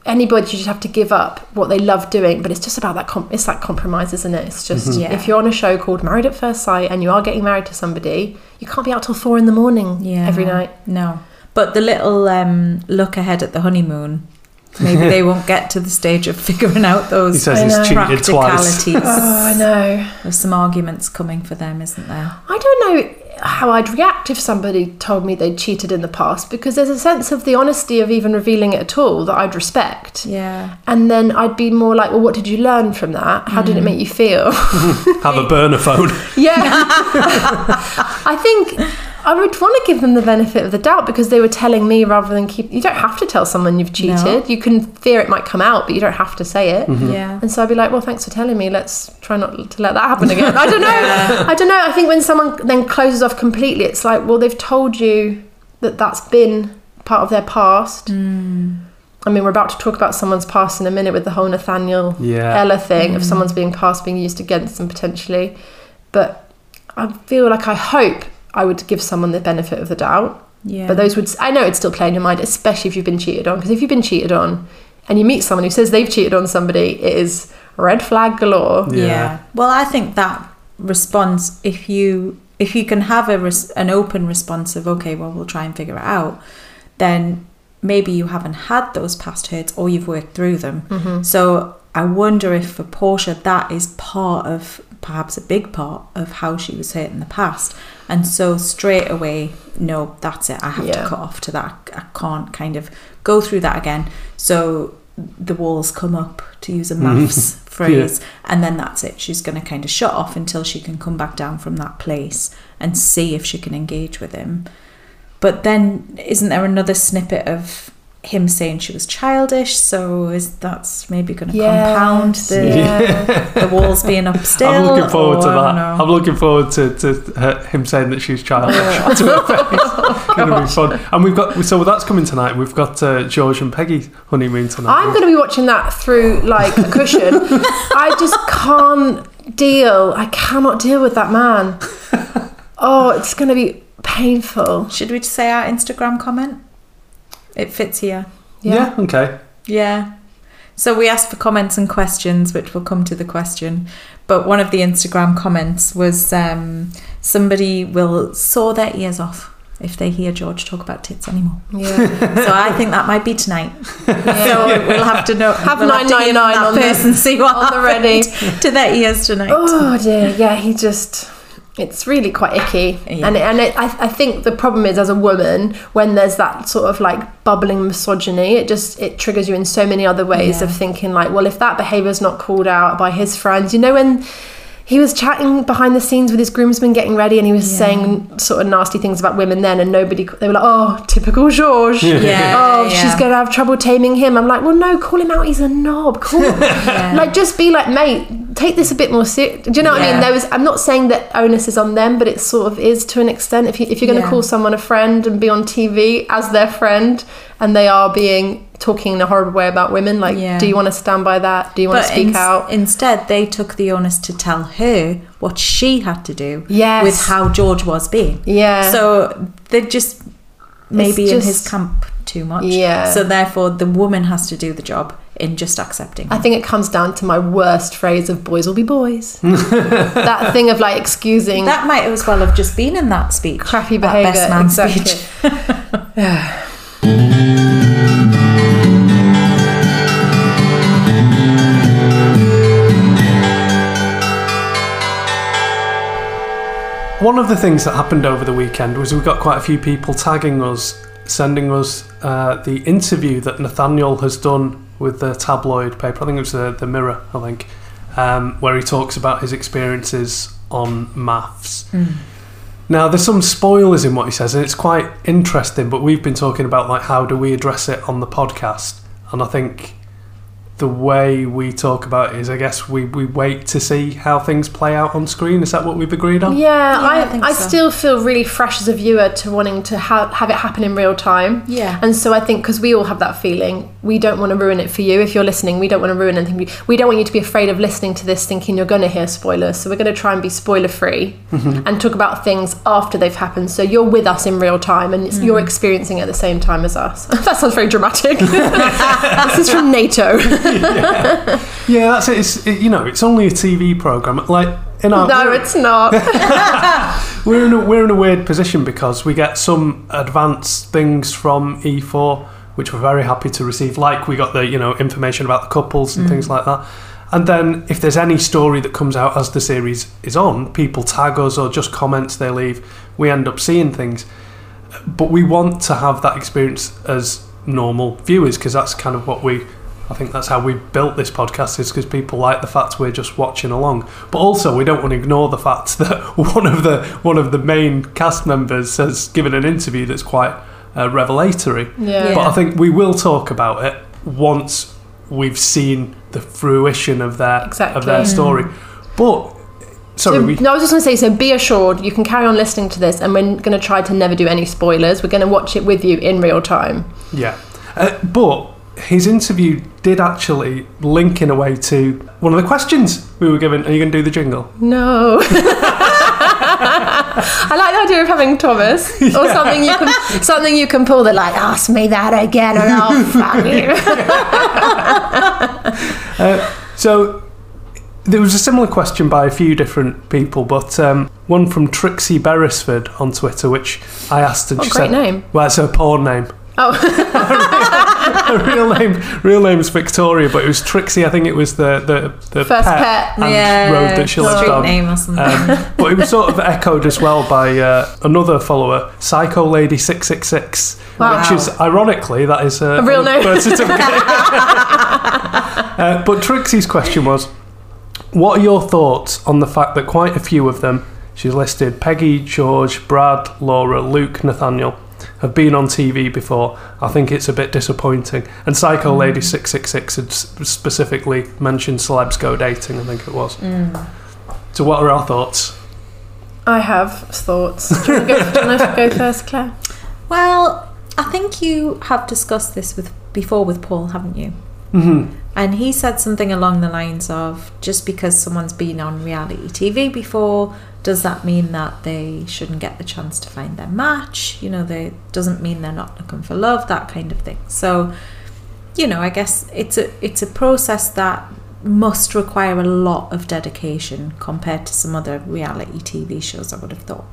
anybody should just have to give up what they love doing, but it's just about that com- it's that compromise, isn't it? It's just Mm-hmm. Yeah. if you're on a show called Married at First Sight and you are getting married to somebody, you can't be out till four in the morning Yeah. every night. No. But the little um, look ahead at the honeymoon, maybe they won't get to the stage of figuring out those He says he's cheated twice. practicalities. Oh, I know. There's some arguments coming for them, isn't there? I don't know how I'd react if somebody told me they'd cheated in the past, because there's a sense of the honesty of even revealing it at all that I'd respect. Yeah. And then I'd be more like, well, what did you learn from that? How did it make you feel? Have a burner phone. Yeah. I think I would want to give them the benefit of the doubt, because they were telling me rather than keep... You don't have to tell someone you've cheated. No. You can fear it might come out, but you don't have to say it. Yeah. And so I'd be like, well, thanks for telling me. Let's try not to let that happen again. I don't know. I don't know. I think when someone then closes off completely, it's like, well, they've told you that that's been part of their past. Mm. I mean, we're about to talk about someone's past in a minute with the whole Nathaniel Yeah. Ella thing of someone's being past being used against them potentially. But I feel like I hope I would give someone the benefit of the doubt. Yeah. But those would, I know it'd still play in your mind, especially if you've been cheated on. Because if you've been cheated on and you meet someone who says they've cheated on somebody, it is red flag galore. Yeah. Yeah. Well, I think that response, if you if you can have a res- an open response of, okay, well, we'll try and figure it out, then maybe you haven't had those past hurts or you've worked through them. Mm-hmm. So I wonder if for Portia that is part of, perhaps a big part of how she was hurt in the past. And so straight away, no, that's it. I have Yeah. to cut off to that. I can't kind of go through that again. So the walls come up, to use a maths phrase, and then that's it. She's going to kind of shut off until she can come back down from that place and see if she can engage with him. But then isn't there another snippet of him saying she was childish? So is that's maybe going to Yeah. compound the Yeah. the walls being up still? I'm looking forward or to I don't that. know. I'm looking forward to, to her, him saying that she's childish to her face. It's going to be fun. And we've got, so that's coming tonight. We've got uh, George and Peggy's honeymoon tonight. I'm going to be watching that through like a cushion. I just can't deal. I cannot deal with that man. Oh, it's going to be painful. Should we just say our Instagram comment? It fits here. yeah. Okay. Yeah. So we asked for comments and questions, which will come to the question. But one of the Instagram comments was um, somebody will saw their ears off if they hear George talk about tits anymore. Yeah. So I think that might be tonight. So we'll have to know. Have we'll have to hear from nine nine nine that on the- person, see what on the happened ready. to their ears tonight. Oh dear, yeah, he just, it's really quite icky. Yeah. And and it, I, I think the problem is, as a woman, when there's that sort of like bubbling misogyny, it just, it triggers you in so many other ways Yeah. of thinking like, well, if that behaviour's not called out by his friends, you know, when he was chatting behind the scenes with his groomsmen getting ready and he was Yeah. saying sort of nasty things about women then, and nobody, they were like, oh, typical George. Yeah, Oh, yeah. she's going to have trouble taming him. I'm like, well, no, call him out. He's a knob. Call Like, just be like, mate, take this a bit more serious. Do you know what I Yeah. mean? There was, I'm not saying that onus is on them, but it sort of is to an extent. If, you, if you're going to Yeah. call someone a friend and be on T V as their friend and they are being talking in a horrible way about women, like, Yeah. do you want to stand by that? Do you want But to speak ins- out? instead, they took the onus to tell her what she had to do Yes. with how George was being. Yeah. So they're just maybe It's in his just- camp too much. Yeah. So therefore, the woman has to do the job in just accepting. I think it comes down to my worst phrase of boys will be boys. That thing of like excusing that might as well have just been in that speech. crappy that behaviour. best man Exactly. speech. One of the things that happened over the weekend was we got quite a few people tagging us, sending us uh, the interview that Nathaniel has done with the tabloid paper. I think it was the, the Mirror, I think, um, where he talks about his experiences on maths. Mm. Now, there's some spoilers in what he says, and it's quite interesting, but we've been talking about like how do we address it on the podcast, and I think the way we talk about it is, I guess, we, we wait to see how things play out on screen. Is that what we've agreed on? Yeah, Yeah, I I, think I so. still feel really fresh as a viewer to wanting to ha- have it happen in real time. Yeah. And so I think, because we all have that feeling, we don't want to ruin it for you. If you're listening, we don't want to ruin anything. We don't want you to be afraid of listening to this thinking you're going to hear spoilers. So we're going to try and be spoiler free and talk about things after they've happened. So you're with us in real time and it's, you're experiencing it at the same time as us. That sounds very dramatic. This is from NATO. yeah. yeah, that's it. It's, it. You know, it's only a T V programme. Like, in our, No, it's not. we're in a, we're in a weird position because we get some advanced things from E four, which we're very happy to receive. Like we got the, you know, information about the couples and mm. things like that. And then if there's any story that comes out as the series is on, people tag us or just comments they leave, we end up seeing things. But we want to have that experience as normal viewers, because that's kind of what we, I think that's how we built this podcast, is because people like the fact we're just watching along. But also we don't want to ignore the fact that one of the one of the main cast members has given an interview that's quite uh, revelatory. Yeah. But I think we will talk about it once we've seen the fruition of their Exactly. of their story. But sorry, So, we, no, I was just going to say, so be assured, you can carry on listening to this and we're going to try to never do any spoilers. We're going to watch it with you in real time. yeah. Uh, but his interview did actually link in a way to one of the questions we were given. Are you going to do the jingle? No. I like the idea of having Thomas or Yeah. something you can something you can pull that, like, ask me that again and I'll fuck you. Uh, so there was a similar question by a few different people, but um, one from Trixie Beresford on Twitter, which I asked, and What she a great said, name. "Well, it's her porn name." Oh. Her real name, real name's Victoria, but it was Trixie. I think it was the the, the First pet, pet. and Yeah, road that she lived street on. name or something. Um, but it was sort of echoed as well by uh, another follower, Psycho Lady six six six, Wow. which is ironically that is a, A real name. birth certificate. uh, but Trixie's question was, what are your thoughts on the fact that quite a few of them, she's listed Peggy, George, Brad, Laura, Luke, Nathaniel, have been on T V before? I think it's a bit disappointing. And Psycho Mm. Lady six six six had s- specifically mentioned celebs go dating, I think it was. Mm. So what are our thoughts? I have thoughts. Do you want to go, do you want to go first, Claire? Well, I think you have discussed this with before with Paul, haven't you? Mm-hmm. And he said something along the lines of, just because someone's been on reality T V before, does that mean that they shouldn't get the chance to find their match? You know, they doesn't mean they're not looking for love, that kind of thing. So, you know, I guess it's a it's a process that must require a lot of dedication compared to some other reality T V shows, I would have thought.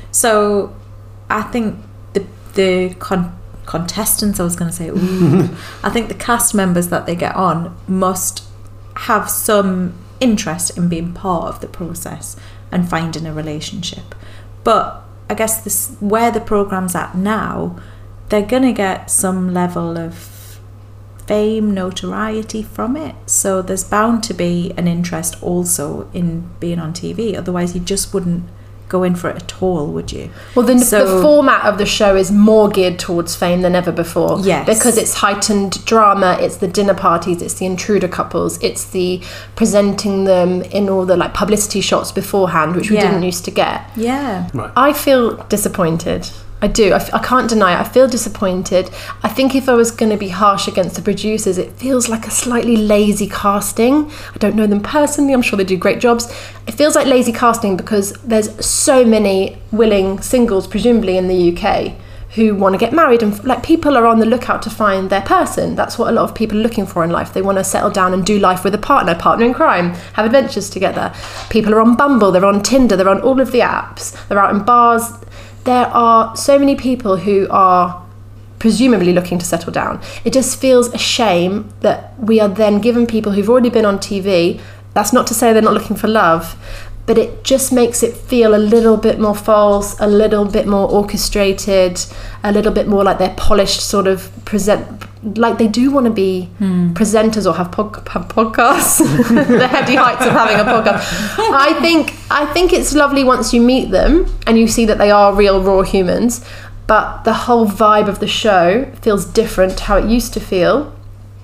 So I think the the con- contestants, I was going to say, ooh, I think the cast members that they get on must have some interest in being part of the process and finding a relationship. But I guess this where the program's at now, they're going to get some level of fame, notoriety from it. So there's bound to be an interest also in being on T V. Otherwise, you just wouldn't go in for it at all, would you? Well, the, So- the format of the show is more geared towards fame than ever before. Yes. Because it's heightened drama, it's the dinner parties, it's the intruder couples, it's the presenting them in all the like publicity shots beforehand, which we Yeah. didn't used to get. Yeah. Right. I feel disappointed. I do. I, f- I can't deny it. I feel disappointed. I think if I was going to be harsh against the producers, it feels like a slightly lazy casting. I don't know them personally. I'm sure they do great jobs. It feels like lazy casting because there's so many willing singles, presumably in the U K, who want to get married, and like people are on the lookout to find their person. That's what a lot of people are looking for in life. They want to settle down and do life with a partner, partner in crime, have adventures together. People are on Bumble, they're on Tinder, they're on all of the apps, they're out in bars. There are so many people who are presumably looking to settle down. It just feels a shame that we are then given people who've already been on T V. That's not to say they're not looking for love, but it just makes it feel a little bit more false, a little bit more orchestrated, a little bit more like they're polished sort of present, like they do want to be Hmm. presenters or have, pod, have podcasts. The heady heights of having a podcast. I think I think it's lovely once you meet them and you see that they are real raw humans, but the whole vibe of the show feels different to how it used to feel.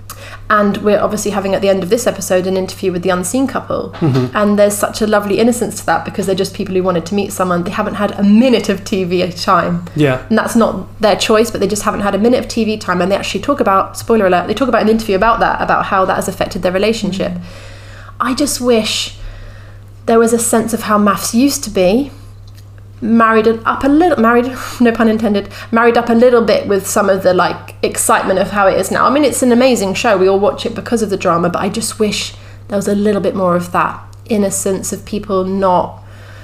And we're obviously having at the end of this episode an interview with the unseen couple. Mm-hmm. And there's such a lovely innocence to that because they're just people who wanted to meet someone. They haven't had a minute of T V time. Yeah. And that's not their choice, but they just haven't had a minute of T V time. And they actually talk about, spoiler alert, they talk about an interview about that, about how that has affected their relationship. Mm-hmm. I just wish there was a sense of how maths used to be. Married up a little, married, no pun intended, married up a little bit with some of the like excitement of how it is now. I mean, it's an amazing show. We all watch it because of the drama, but I just wish there was a little bit more of that innocence of people not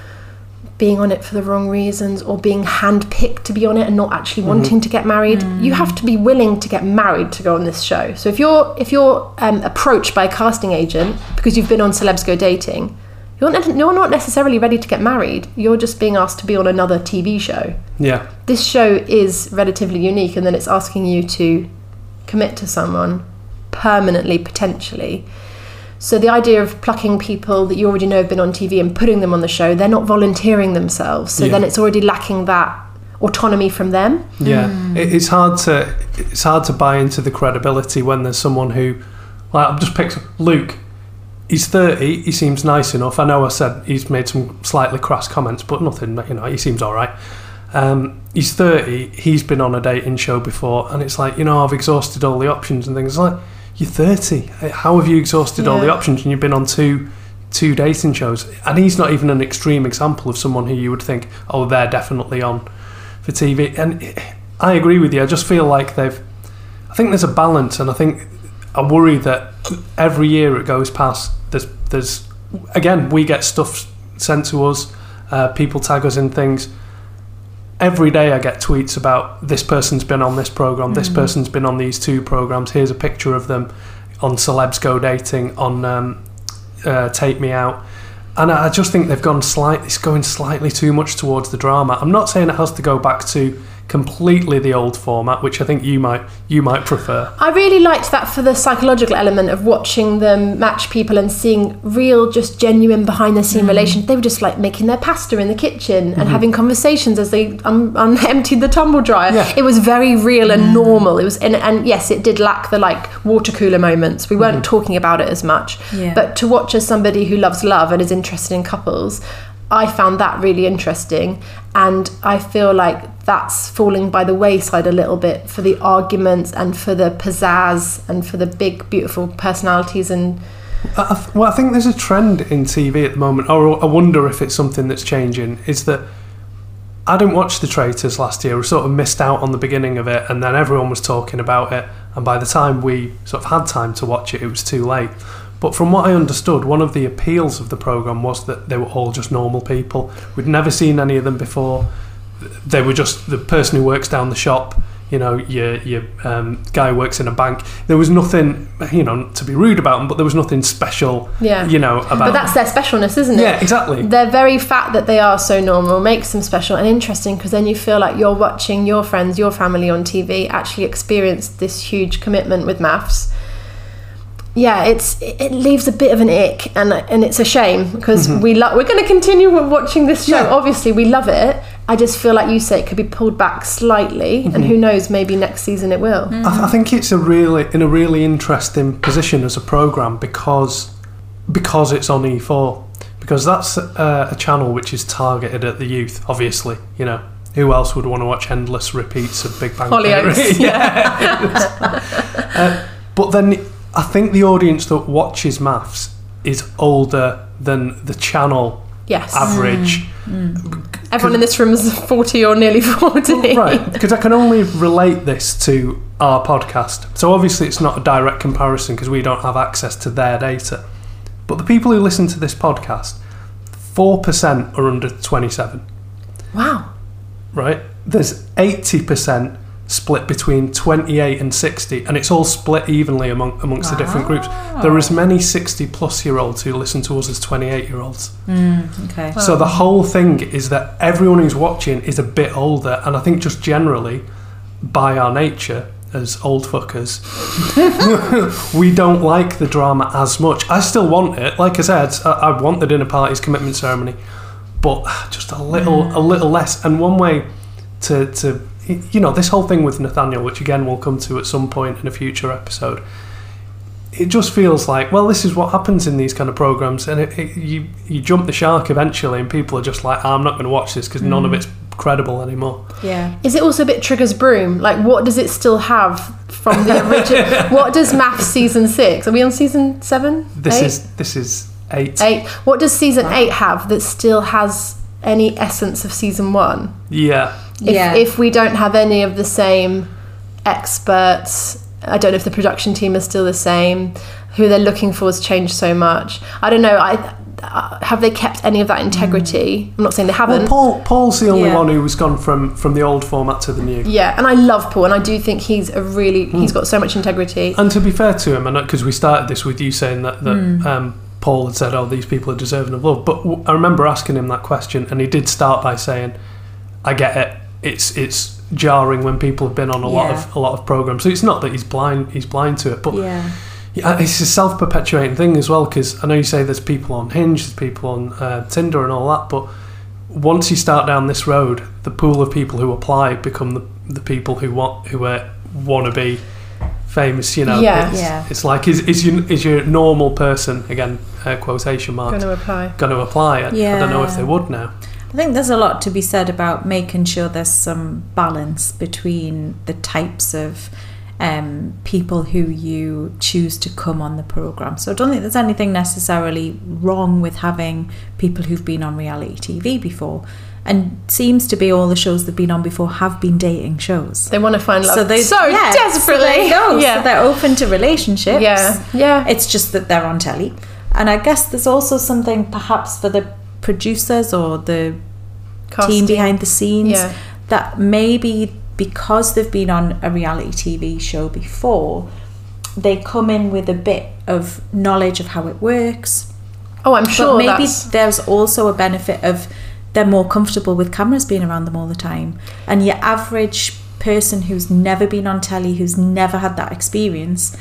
being on it for the wrong reasons or being handpicked to be on it and not actually mm-hmm. wanting to get married. Mm. You have to be willing to get married to go on this show. So if you're if you're um, approached by a casting agent because you've been on Celebs Go Dating, You're not, you're not necessarily ready to get married. You're just being asked to be on another T V show. Yeah. This show is relatively unique, and then it's asking you to commit to someone permanently, potentially. So the idea of plucking people that you already know have been on T V and putting them on the show, they're not volunteering themselves. So yeah. then it's already lacking that autonomy from them. Yeah. Mm. It, it's hard to it's hard to buy into the credibility when there's someone who, like, I've just picked Luke. He's thirty, he seems nice enough. I know I said he's made some slightly crass comments, but nothing, you know, he seems all right. Um, he's thirty, he's been on a dating show before, and it's like, you know, I've exhausted all the options and things. It's like, you're thirty. How have you exhausted yeah. all the options and you've been on two two dating shows? And he's not even an extreme example of someone who you would think, oh, they're definitely on for T V. And I agree with you. I just feel like they've... I think there's a balance, and I think I worry that every year it goes past, There's, there's, again, we get stuff sent to us, uh, people tag us in things. Every day I get tweets about this person's been on this programme, this mm-hmm. person's been on these two programmes, here's a picture of them on Celebs Go Dating, on um, uh, Take Me Out. And I just think they've gone slightly, it's going slightly too much towards the drama. I'm not saying it has to go back to completely the old format, which I think you might you might prefer. I really liked that for the psychological element of watching them match people and seeing real, just genuine behind the scene mm. relations. They were just like making their pasta in the kitchen and mm-hmm. having conversations as they um, um, emptied the tumble dryer. Yeah. It was very real and mm. normal. It was, and, and yes, it did lack the like water cooler moments. We weren't mm-hmm. talking about it as much. Yeah. But to watch as somebody who loves love and is interested in couples, I found that really interesting, and I feel like that's falling by the wayside a little bit for the arguments and for the pizzazz and for the big, beautiful personalities. And I th- well, I think there's a trend in T V at the moment, or I wonder if it's something that's changing, is that I didn't watch The Traitors last year. We sort of missed out on the beginning of it, and then everyone was talking about it, and by the time we sort of had time to watch it, it was too late. But from what I understood, one of the appeals of the programme was that they were all just normal people. We'd never seen any of them before. They were just the person who works down the shop, you know, your, your um, guy who works in a bank. There was nothing, you know, to be rude about them, but there was nothing special, yeah. you know, about But that's their specialness, isn't it? Yeah, exactly. Their very fact that they are so normal makes them special and interesting, because then you feel like you're watching your friends, your family on T V actually experience this huge commitment with maths. Yeah, it's it leaves a bit of an ick, and and it's a shame, because mm-hmm. we lo- we're going to continue watching this show. Yeah. Obviously, we love it. I just feel like you say it could be pulled back slightly, mm-hmm. and who knows, maybe next season it will. Mm-hmm. I, th- I think it's a really in a really interesting position as a programme because because it's on E four, because that's uh, a channel which is targeted at the youth. Obviously, you know. Who else would want to watch endless repeats of Big Bang Theory? yeah. uh, but then I think the audience that watches maths is older than the channel yes. average. Mm. Mm. Everyone in this room is forty or nearly forty. Right, because I can only relate this to our podcast. So obviously it's not a direct comparison because we don't have access to their data. But the people who listen to this podcast, four percent are under twenty-seven. Wow. Right? There's eighty percent split between twenty-eight and sixty, and it's all split evenly among amongst wow. the different groups. There are as many sixty plus year olds who listen to us as twenty-eight year olds. Mm, okay. So the whole thing is that everyone who's watching is a bit older, and I think just generally, by our nature as old fuckers, we don't like the drama as much. I still want it. Like I said, I, I want the dinner parties, commitment ceremony, but just a little, mm. a little less. And one way to to you know, this whole thing with Nathaniel, which again we'll come to at some point in a future episode, it just feels like, well, this is what happens in these kind of programs, and it, it, you you jump the shark eventually, and people are just like, oh, I'm not going to watch this because mm. none of it's credible anymore. Yeah. Is it also a bit Trigger's Broom? Like, what does it still have from the original? What does Maths season six? Are we on season seven? This eight? is this is eight. Eight. What does season eight have that still has any essence of season one? Yeah. If, yeah. if we don't have any of the same experts, I don't know if the production team is still the same. Who they're looking for has changed so much. I don't know. I uh, have they kept any of that integrity? Mm. I'm not saying they haven't. Well, Paul Paul's the only yeah. one who was gone from from the old format to the new. Yeah, and I love Paul, and I do think he's a really mm. he's got so much integrity. And to be fair to him, and because we started this with you saying that that mm. um, Paul had said, "Oh, these people are deserving of love," but w- I remember asking him that question, and he did start by saying, "I get it. It's it's." jarring when people have been on a yeah. lot of a lot of programs, so it's not that he's blind he's blind to it, but yeah, yeah it's a self-perpetuating thing as well, because I know you say there's people on Hinge, there's people on uh, Tinder and all that, but once you start down this road, the pool of people who apply become the the people who want who uh, want to be famous, you know. yeah, it's, yeah. it's like is is your is your normal person, again uh, quotation marks, going to apply going to apply I, yeah. I don't know if they would now. I think there's a lot to be said about making sure there's some balance between the types of um, people who you choose to come on the programme. So I don't think there's anything necessarily wrong with having people who've been on reality T V before. And seems to be all the shows they've been on before have been dating shows. They want to find love so, they, so yeah, desperately. So there you go. Yeah. So they're open to relationships. Yeah, yeah. It's just that they're on telly. And I guess there's also something perhaps for the producers or the Casting. team behind the scenes yeah. that maybe because they've been on a reality T V show before, they come in with a bit of knowledge of how it works. Oh, I'm sure. But maybe that's... there's also a benefit of they're more comfortable with cameras being around them all the time. And your average person who's never been on telly, who's never had that experience,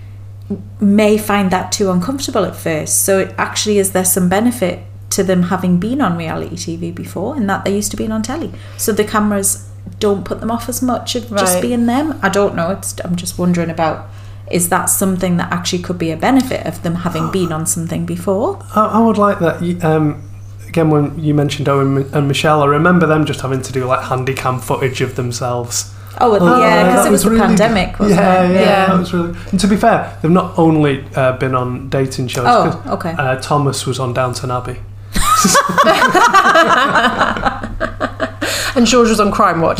may find that too uncomfortable at first. So it actually is there some benefit to them having been on reality T V before, and that they used to be on telly, so the cameras don't put them off as much of right. just being them. I don't know, it's, I'm just wondering about, is that something that actually could be a benefit of them having been on something before? I, I would like that. Um, again, when you mentioned Owen and Michelle, I remember them just having to do like handy cam footage of themselves. Oh, oh yeah, because it was, was the really, pandemic, wasn't yeah, it? Yeah, yeah, that was really... And to be fair, they've not only uh, been on dating shows. Oh, okay. Uh, Thomas was on Downton Abbey. And George was on Crime Watch.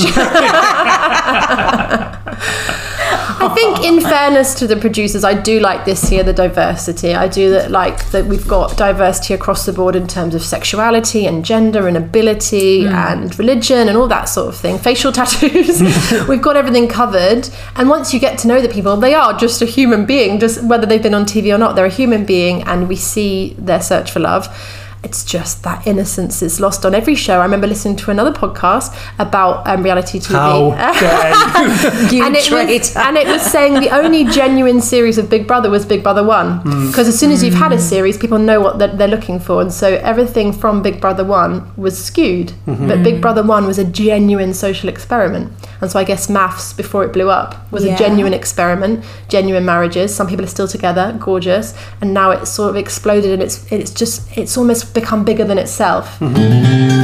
I think, in fairness to the producers, I do like this here, the diversity. I do that, like that we've got diversity across the board in terms of sexuality and gender and ability mm. and religion and all that sort of thing. Facial tattoos. We've got everything covered. And once you get to know the people, they are just a human being, just whether they've been on T V or not, they're a human being, and we see their search for love. It's just that innocence is lost on every show. I remember listening to another podcast about um, reality T V. How dare you? and, it was, and it was saying the only genuine series of Big Brother was Big Brother one. Because mm. as soon as you've had a series, people know what they're, they're looking for. And so everything from Big Brother one was skewed. Mm-hmm. But Big Brother one was a genuine social experiment. And so I guess Maths, before it blew up, was yeah. a genuine experiment, genuine marriages. Some people are still together, gorgeous. And now it's sort of exploded, and it's it's just, it's almost become bigger than itself. Mm-hmm.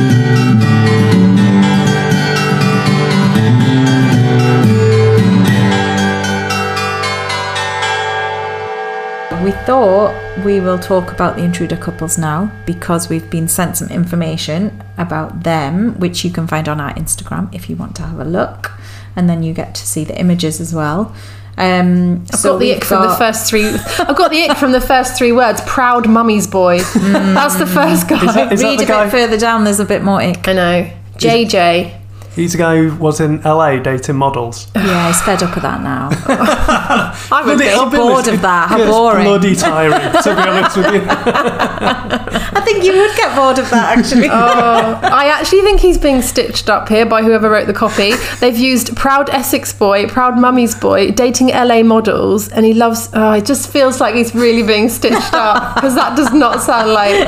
We thought we will talk about the intruder couples now, because we've been sent some information about them, which you can find on our Instagram if you want to have a look, and then you get to see the images as well. Um, I've so got the ick got... from the first three. I've got the ick from the first three words. Proud mummy's boy. Mm. That's the first guy. Is that, is Read that a guy? bit further down. There's a bit more ick. I know. J J. He's a guy who was in L A dating models. Yeah, he's fed up of that now. I'm a bit bored of that. How boring. Bloody tiring, to be honest with you. I think you would get bored of that, actually. Oh, I actually think he's being stitched up here by whoever wrote the copy. They've used proud Essex boy, proud mummy's boy, dating L A models, and he loves... Oh, it just feels like he's really being stitched up, because that does not sound like...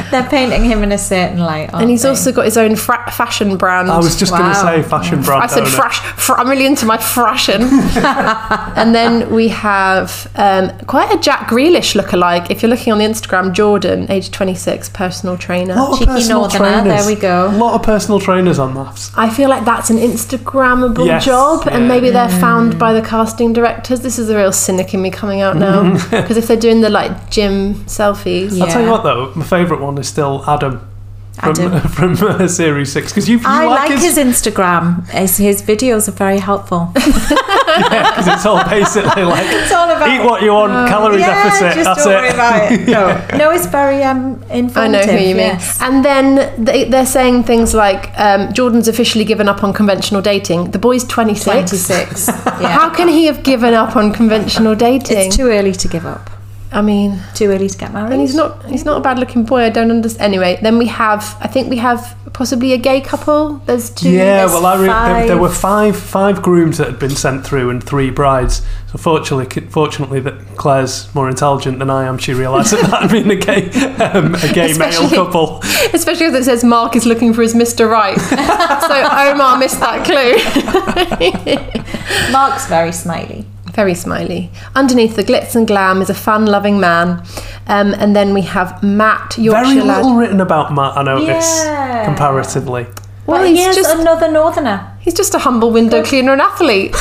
They're painting him in a certain light, aren't And he's they? also got his own fra- fashion brand. I was just Wow. going to say fashion brand. I said owner. fresh. Fr- I'm really into my fashion. And then we have um, quite a Jack Grealish lookalike. If you're looking on the Instagram, Jordan, age twenty-six, personal trainer. A lot of Cheeky personal northerner, trainers. there we go. A lot of personal trainers on maths. I feel like that's an Instagrammable Yes, job, yeah. and maybe they're found by the casting directors. This is the real cynic in me coming out now, because if they're doing the like gym selfies, Yeah. I'll tell you what though, my favourite one is still Adam. From, Adam. from uh, series six, because you, you I like, like his, Instagram. His, his videos are very helpful. yeah, because it's all basically like It's all about eat what you want, calorie yeah, deficit. just That's don't it. worry about it. No, no, it's very um I informative. know who you mean. yes. And then they, they're saying things like um, Jordan's officially given up on conventional dating. The boy's twenty-six. twenty-six. Yeah. How can he have given up on conventional dating? It's too early to give up. I mean, Too early to get married. and he's not he's not a bad looking boy. I don't understand. Anyway, then we have I think we have possibly a gay couple. There's two. Yeah, There's well, I re- there, there five. were five five grooms that had been sent through and three brides. So fortunately, fortunately, that Claire's more intelligent than I am. She realised that that'd been a gay um, a gay male Especially- couple. Especially as it says Mark is looking for his Mister Right. So Omar missed that clue. Mark's very smiley. Very smiley. Underneath the glitz and glam is a fun-loving man. Um, and then we have Matt, Yorkshire Very lad. little written about Matt, I notice, Yeah. comparatively. Well, But he's he is just another northerner. he's just a humble window cleaner and athlete.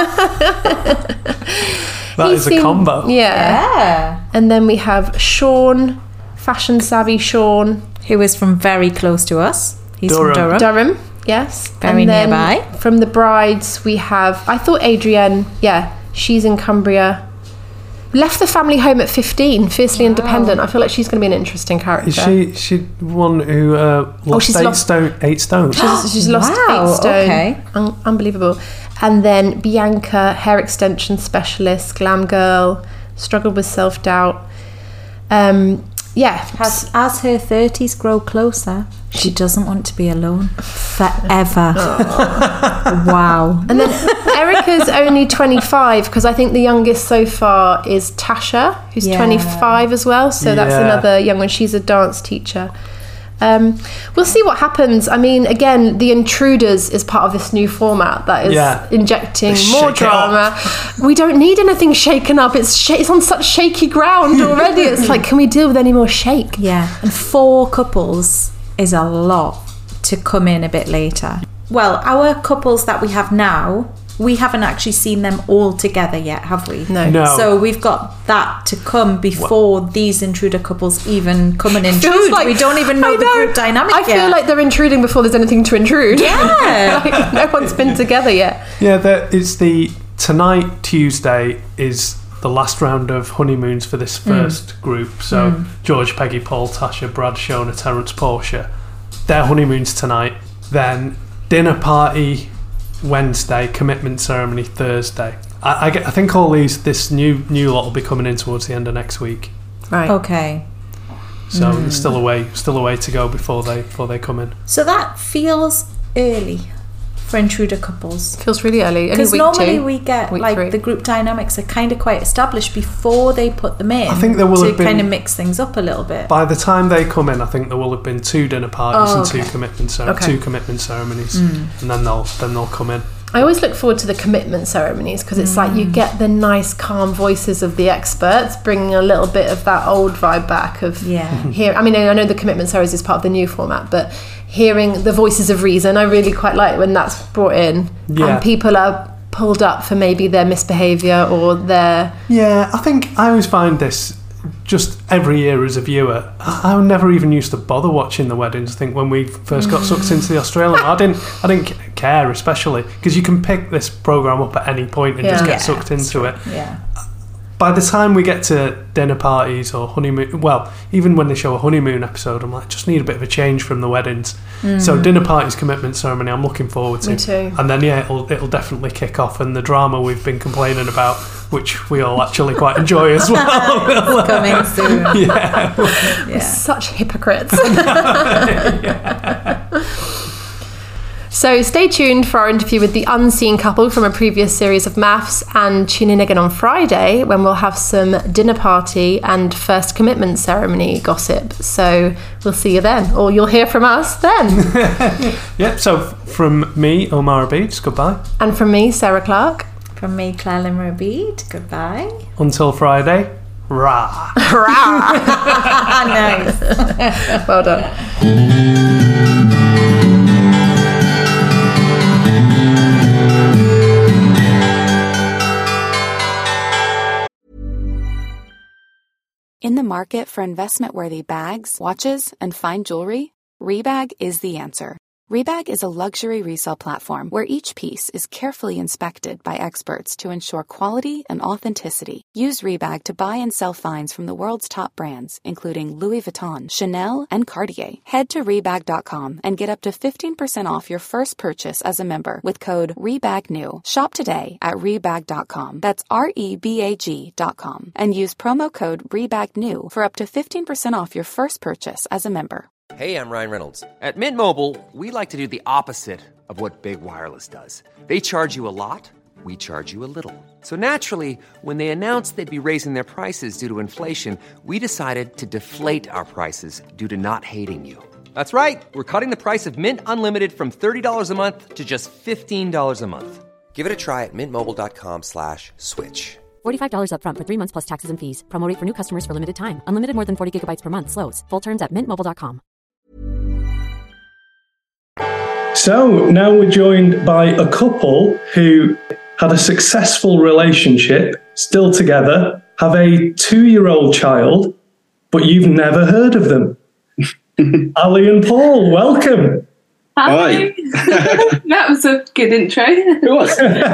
That He is a seemed- combo. Yeah. Yeah. And then we have Sean, fashion savvy Sean, Who is from very close to us. He's Durham. from Durham. Durham. Yes. Very And then nearby. From the brides, we have, I thought Adrienne, yeah, she's in Cumbria. Left the family home at fifteen, fiercely independent. I feel like she's going to be an interesting character. Is she she one who uh, lost she's eight lost- stone eight stones? She's, she's lost Wow, eight stone. okay. Un- unbelievable. And then Bianca, hair extension specialist, glam girl, struggled with self doubt. Um, yeah. As, as her thirties grow closer, she doesn't want to be alone forever. Wow. And then Erica's only twenty-five, because I think the youngest so far is Tasha, who's Yeah. twenty-five as well. So that's Yeah. another young one. She's a dance teacher. Um, we'll see what happens. I mean, again, The Intruders is part of this new format that is Yeah. injecting Let's more shake it up. drama. We don't need anything shaken up. It's sh- it's on such shaky ground already. It's like, can we deal with any more shake? Yeah, and four couples is a lot to come in a bit later. Well, our couples that we have now, we haven't actually seen them all together yet, have we? No. No. So we've got that to come before these intruder couples even come and intrude. Feels like- we don't even know I the group dynamic I yet. feel like they're intruding before there's anything to intrude. Yeah. Like, no one's been together yet. Yeah, the, it's the tonight Tuesday is the last round of honeymoons for this first group. So George, Peggy, Paul, Tasha, Brad, Shona, Terence, Portia. Their honeymoons tonight. Then dinner party Wednesday, commitment ceremony Thursday. I, I, get- I think all these this new new lot will be coming in towards the end of next week. Right. Okay. So there's still a way still a way to go before they before they come in. So that feels early for intruder couples. Feels really early. Only Because week normally two. we get Week like three. the group dynamics are kind of quite established before they put them in. I think there will to have been- kind of mix things up a little bit. By the time they come in, I think there will have been two dinner parties Oh, and two okay. commitment cer- Okay. two commitment ceremonies, and then they'll then they'll come in. I always look forward to the commitment ceremonies because it's like you get the nice, calm voices of the experts, bringing a little bit of that old vibe back of Yeah. here. I mean, I know the commitment ceremonies is part of the new format, but hearing the voices of reason, I really quite like when that's brought in, Yeah. and people are pulled up for maybe their misbehaviour or their Yeah, I think I always find this just every year as a viewer. I, I never even used to bother watching the weddings. I think when we first got sucked into the Australian, I didn't, I didn't care, especially because you can pick this program up at any point and just Yeah. get Yeah, sucked into it. Yeah. By the time we get to dinner parties or honeymoon, well, even when they show a honeymoon episode, I'm like, just need a bit of a change from the weddings. So dinner parties, commitment ceremony, I'm looking forward to. Me too. And then yeah, it'll it'll definitely kick off, and the drama we've been complaining about, which we all actually quite enjoy as well. Coming soon. yeah, Yeah. such hypocrites. So stay tuned for our interview with the unseen couple from a previous series of Maths, and tune in again on Friday when we'll have some dinner party and first commitment ceremony gossip. So we'll see you then, or you'll hear from us then. Yep, so from me, Omar Abid, goodbye. And from me, Sarah Clark. From me, Claire Limmer Abid, goodbye. Until Friday, rah. Rah. Nice. Well done. In the market for investment-worthy bags, watches, and fine jewelry, Rebag is the answer. Rebag is a luxury resale platform where each piece is carefully inspected by experts to ensure quality and authenticity. Use Rebag to buy and sell finds from the world's top brands, including Louis Vuitton, Chanel, and Cartier. Head to Rebag dot com and get up to fifteen percent off your first purchase as a member with code REBAGNEW. Shop today at Rebag dot com. That's R E B A G dot com. And use promo code REBAGNEW for up to fifteen percent off your first purchase as a member. Hey, I'm Ryan Reynolds. At Mint Mobile, we like to do the opposite of what Big Wireless does. They charge you a lot, we charge you a little. So naturally, when they announced they'd be raising their prices due to inflation, we decided to deflate our prices due to not hating you. That's right. We're cutting the price of Mint Unlimited from thirty dollars a month to just fifteen dollars a month. Give it a try at mintmobile.com slash switch. forty-five dollars up front for three months plus taxes and fees. Promo rate for new customers for limited time. Unlimited more than forty gigabytes per month slows. Full terms at mint mobile dot com. So now we're joined by a couple who had a successful relationship, still together, have a two-year-old child, but you've never heard of them. Ali and Paul, welcome. Hi. That was a good intro. It was.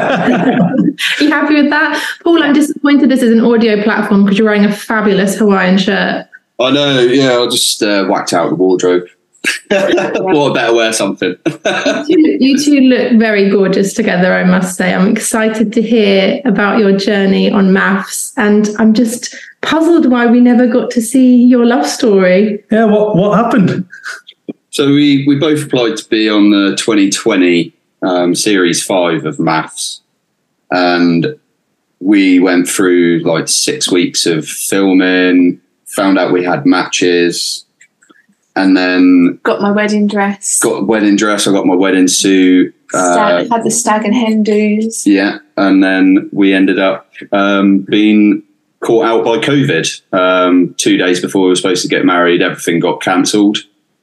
Are you happy with that? Paul, I'm disappointed this is an audio platform because you're wearing a fabulous Hawaiian shirt. I know, yeah, I just uh, whacked out the wardrobe. Or I better wear something. you, two, you two look very gorgeous together, I must say. I'm excited to hear about your journey on Maths, and I'm just puzzled why we never got to see your love story. Yeah, what, what happened? So we, we both applied to be on the twenty twenty um, Series five of Maths, and we went through like six weeks of filming, found out we had matches, and then got my wedding dress. Got a wedding dress. I got my wedding suit. Stag, uh, had the stag and hen do's. Yeah, and then we ended up um, being caught out by COVID. Um, two days before we were supposed to get married, everything got cancelled,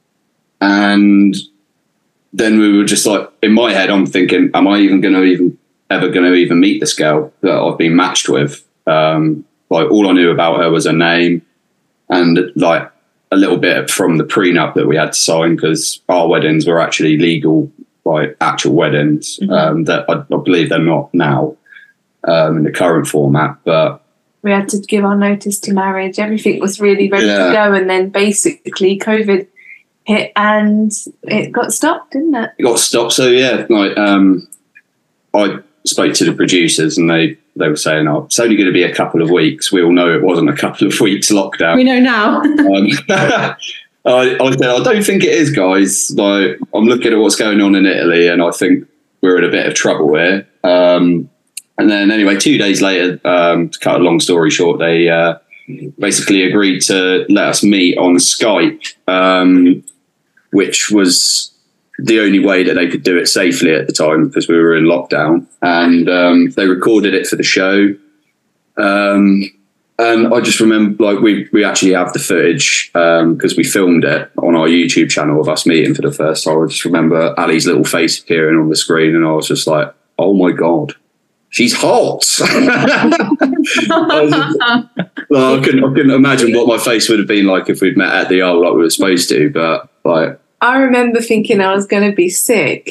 and then we were just like, in my head, I'm thinking, am I even going to even ever going to even meet this girl that I've been matched with? Um, like all I knew about her was her name, and like a little bit from the prenup that we had to sign, because our weddings were actually legal, like actual weddings. Mm-hmm. Um, that I, I believe they're not now um, in the current format, but we had to give our notice to marriage. Everything was really ready yeah. to go, and then basically COVID hit and it got stopped, didn't it? It got stopped. So yeah, like um, I spoke to the producers, and they. They were saying, oh, it's only going to be a couple of weeks. We all know it wasn't a couple of weeks lockdown. We know now. um, I, I said, I don't think it is, guys. Like, I'm looking at what's going on in Italy, and I think we're in a bit of trouble here. Um, and then anyway, two days later, um, to cut a long story short, they uh, basically agreed to let us meet on Skype, um, which was the only way that they could do it safely at the time, because we were in lockdown, and um, they recorded it for the show. Um, and I just remember, like, we, we actually have the footage because um, we filmed it on our YouTube channel of us meeting for the first time. I just remember Ali's little face appearing on the screen, and I was just like, oh my God, she's hot. I, just, well, I, couldn't, I couldn't imagine what my face would have been like if we'd met at the old like we were supposed to, but like, I remember thinking I was going to be sick.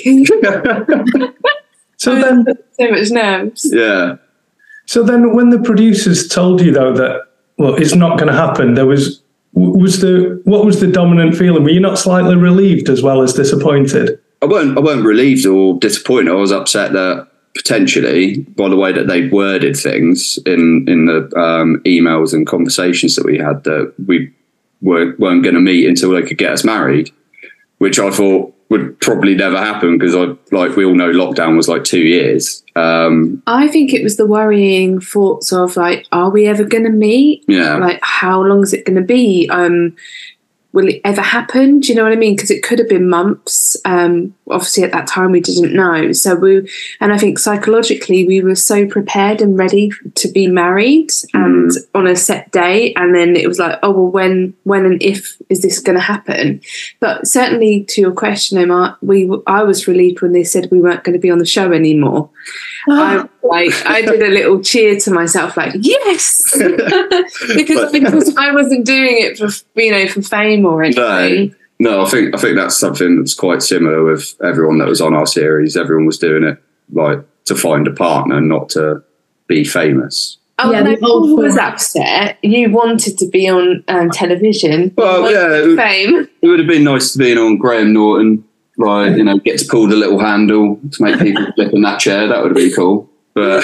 So then, so much nerves. Yeah. So then, when the producers told you though that, well, it's not going to happen, there was was the what was the dominant feeling? Were you not slightly relieved as well as disappointed? I weren't. I weren't relieved or disappointed. I was upset that potentially, by the way that they worded things in in the um, emails and conversations that we had, that we weren't, weren't going to meet until they could get us married. which I thought would probably never happen because I like we all know lockdown was like two years. Um, I think it was the worrying thoughts of like, are we ever going to meet? Yeah. Like, how long is it going to be? Um, will it ever happen? Do you know what I mean? Because it could have been months. Um, obviously, at that time, we didn't know. So we, and I think psychologically, we were so prepared and ready to be married mm. and on a set day. And then it was like, oh well, when, when, and if is this going to happen? But certainly, to your question, Emma, we, I was relieved when they said we weren't going to be on the show anymore. I, like I did a little cheer to myself, like yes, because because I wasn't doing it for you know for fame or anything. No, no, I think I think that's something that's quite similar with everyone that was on our series. Everyone was doing it like to find a partner, not to be famous. Oh yeah, no, Paul was upset. You wanted to be on um, television. Well, yeah, fame. It would have been nice to be on Graham Norton. Right, you know, get to pull the little handle to make people flip in that chair. That would be cool. But,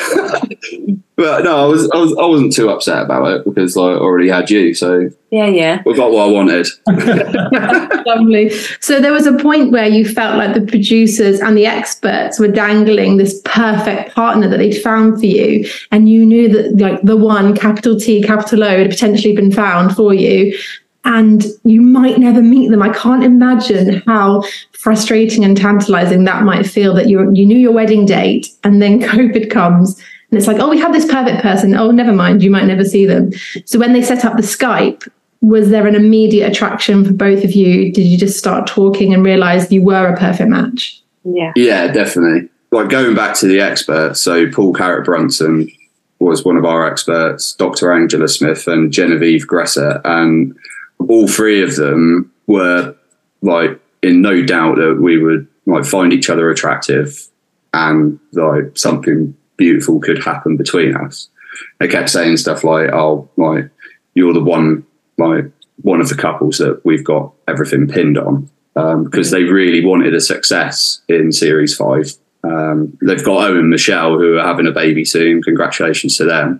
but no, I was, I was, I wasn't too upset about it because like, I already had you. So yeah, yeah, we got what I wanted. Lovely. So there was a point where you felt like the producers and the experts were dangling this perfect partner that they'd found for you, and you knew that like the one, capital T, capital O, had potentially been found for you. And you might never meet them. I can't imagine how frustrating and tantalizing that might feel that you you knew your wedding date and then COVID comes and it's like, oh, we have this perfect person. Oh, never mind, you might never see them. So when they set up the Skype, was there an immediate attraction for both of you? Did you just start talking and realize you were a perfect match? Yeah. Yeah, definitely. Like going back to the experts, so Paul Carrot-Brunson was one of our experts, Doctor Angela Smith and Genevieve Gresser, and all three of them were like in no doubt that we would like find each other attractive and like something beautiful could happen between us. They kept saying stuff like, oh, like you're the one, like one of the couples that we've got everything pinned on, um, because they really wanted a success in series five. Um, they've got Owen and Michelle who are having a baby soon. Congratulations to them.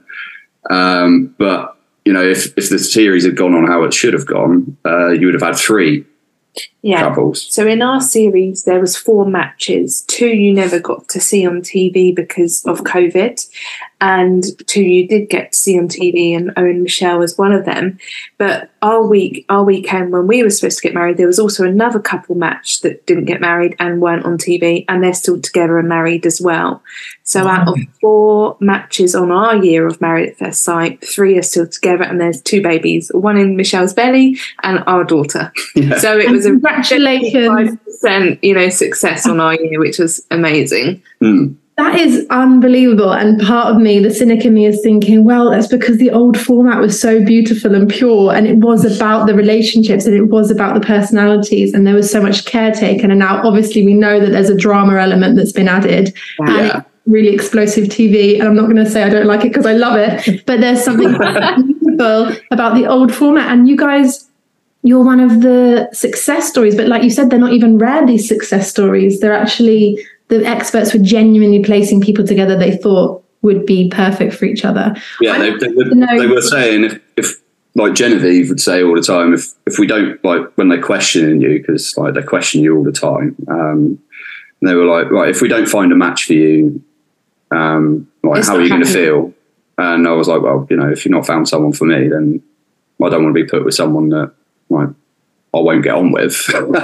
Um, but you know, if, if the series had gone on how it should have gone, uh, you would have had three yeah. couples. So in our series, there was four matches. Two you never got to see on T V because of COVID, and two you did get to see on T V, and Owen and Michelle was one of them. But our week, our weekend when we were supposed to get married, there was also another couple match that didn't get married and weren't on T V, and they're still together and married as well. So wow. Out of four matches on our year of Married at First Sight, three are still together, and there's two babies, one in Michelle's belly and our daughter. Yeah. So it was a congratulations, percent you know, success on our year, which was amazing. Mm. That is unbelievable. And part of me, the cynic in me, is thinking, well, that's because the old format was so beautiful and pure, and it was about the relationships and it was about the personalities, and there was so much caretaking. And now obviously we know that there's a drama element that's been added. Yeah. And it's really explosive T V. And I'm not going to say I don't like it because I love it, but there's something beautiful about the old format. And you guys, you're one of the success stories, but like you said, they're not even rare, these success stories. They're actually, the experts were genuinely placing people together they thought would be perfect for each other. Yeah, they, they, were, they were saying, if, if like Genevieve would say all the time, if if we don't, like when they're questioning you, because like they question you all the time, um, they were like, right, if we don't find a match for you, um, like it's how are you going to feel? And I was like, well, you know, if you've not found someone for me, then I don't want to be put with someone that like I won't get on with.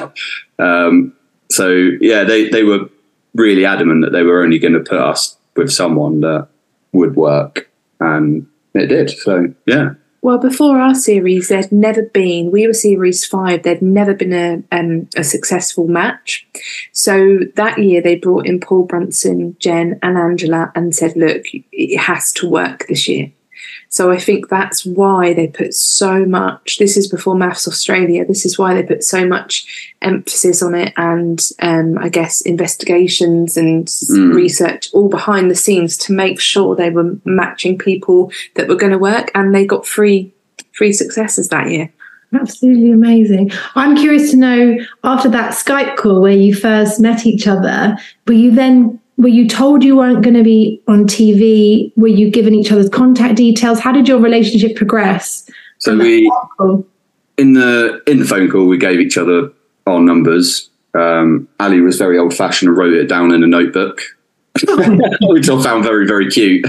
um, so yeah, they they were really adamant that they were only going to put us with someone that would work, and it did. So yeah. Well, before our series, there'd never been, we were series five, there'd never been a um, a successful match. So that year they brought in Paul Brunson, Jen and Angela and said, look, it has to work this year. So I think that's why they put so much, this is before Maths Australia, this is why they put so much emphasis on it, and um, I guess investigations and mm. research all behind the scenes to make sure they were matching people that were going to work, and they got three, three successes that year. Absolutely amazing. I'm curious to know, after that Skype call where you first met each other, were you then... Were you told you weren't going to be on T V? Were you given each other's contact details? How did your relationship progress? So we, in the in the phone call, we gave each other our numbers, um, Ali was very old fashioned and wrote it down in a notebook, which I found very, very cute.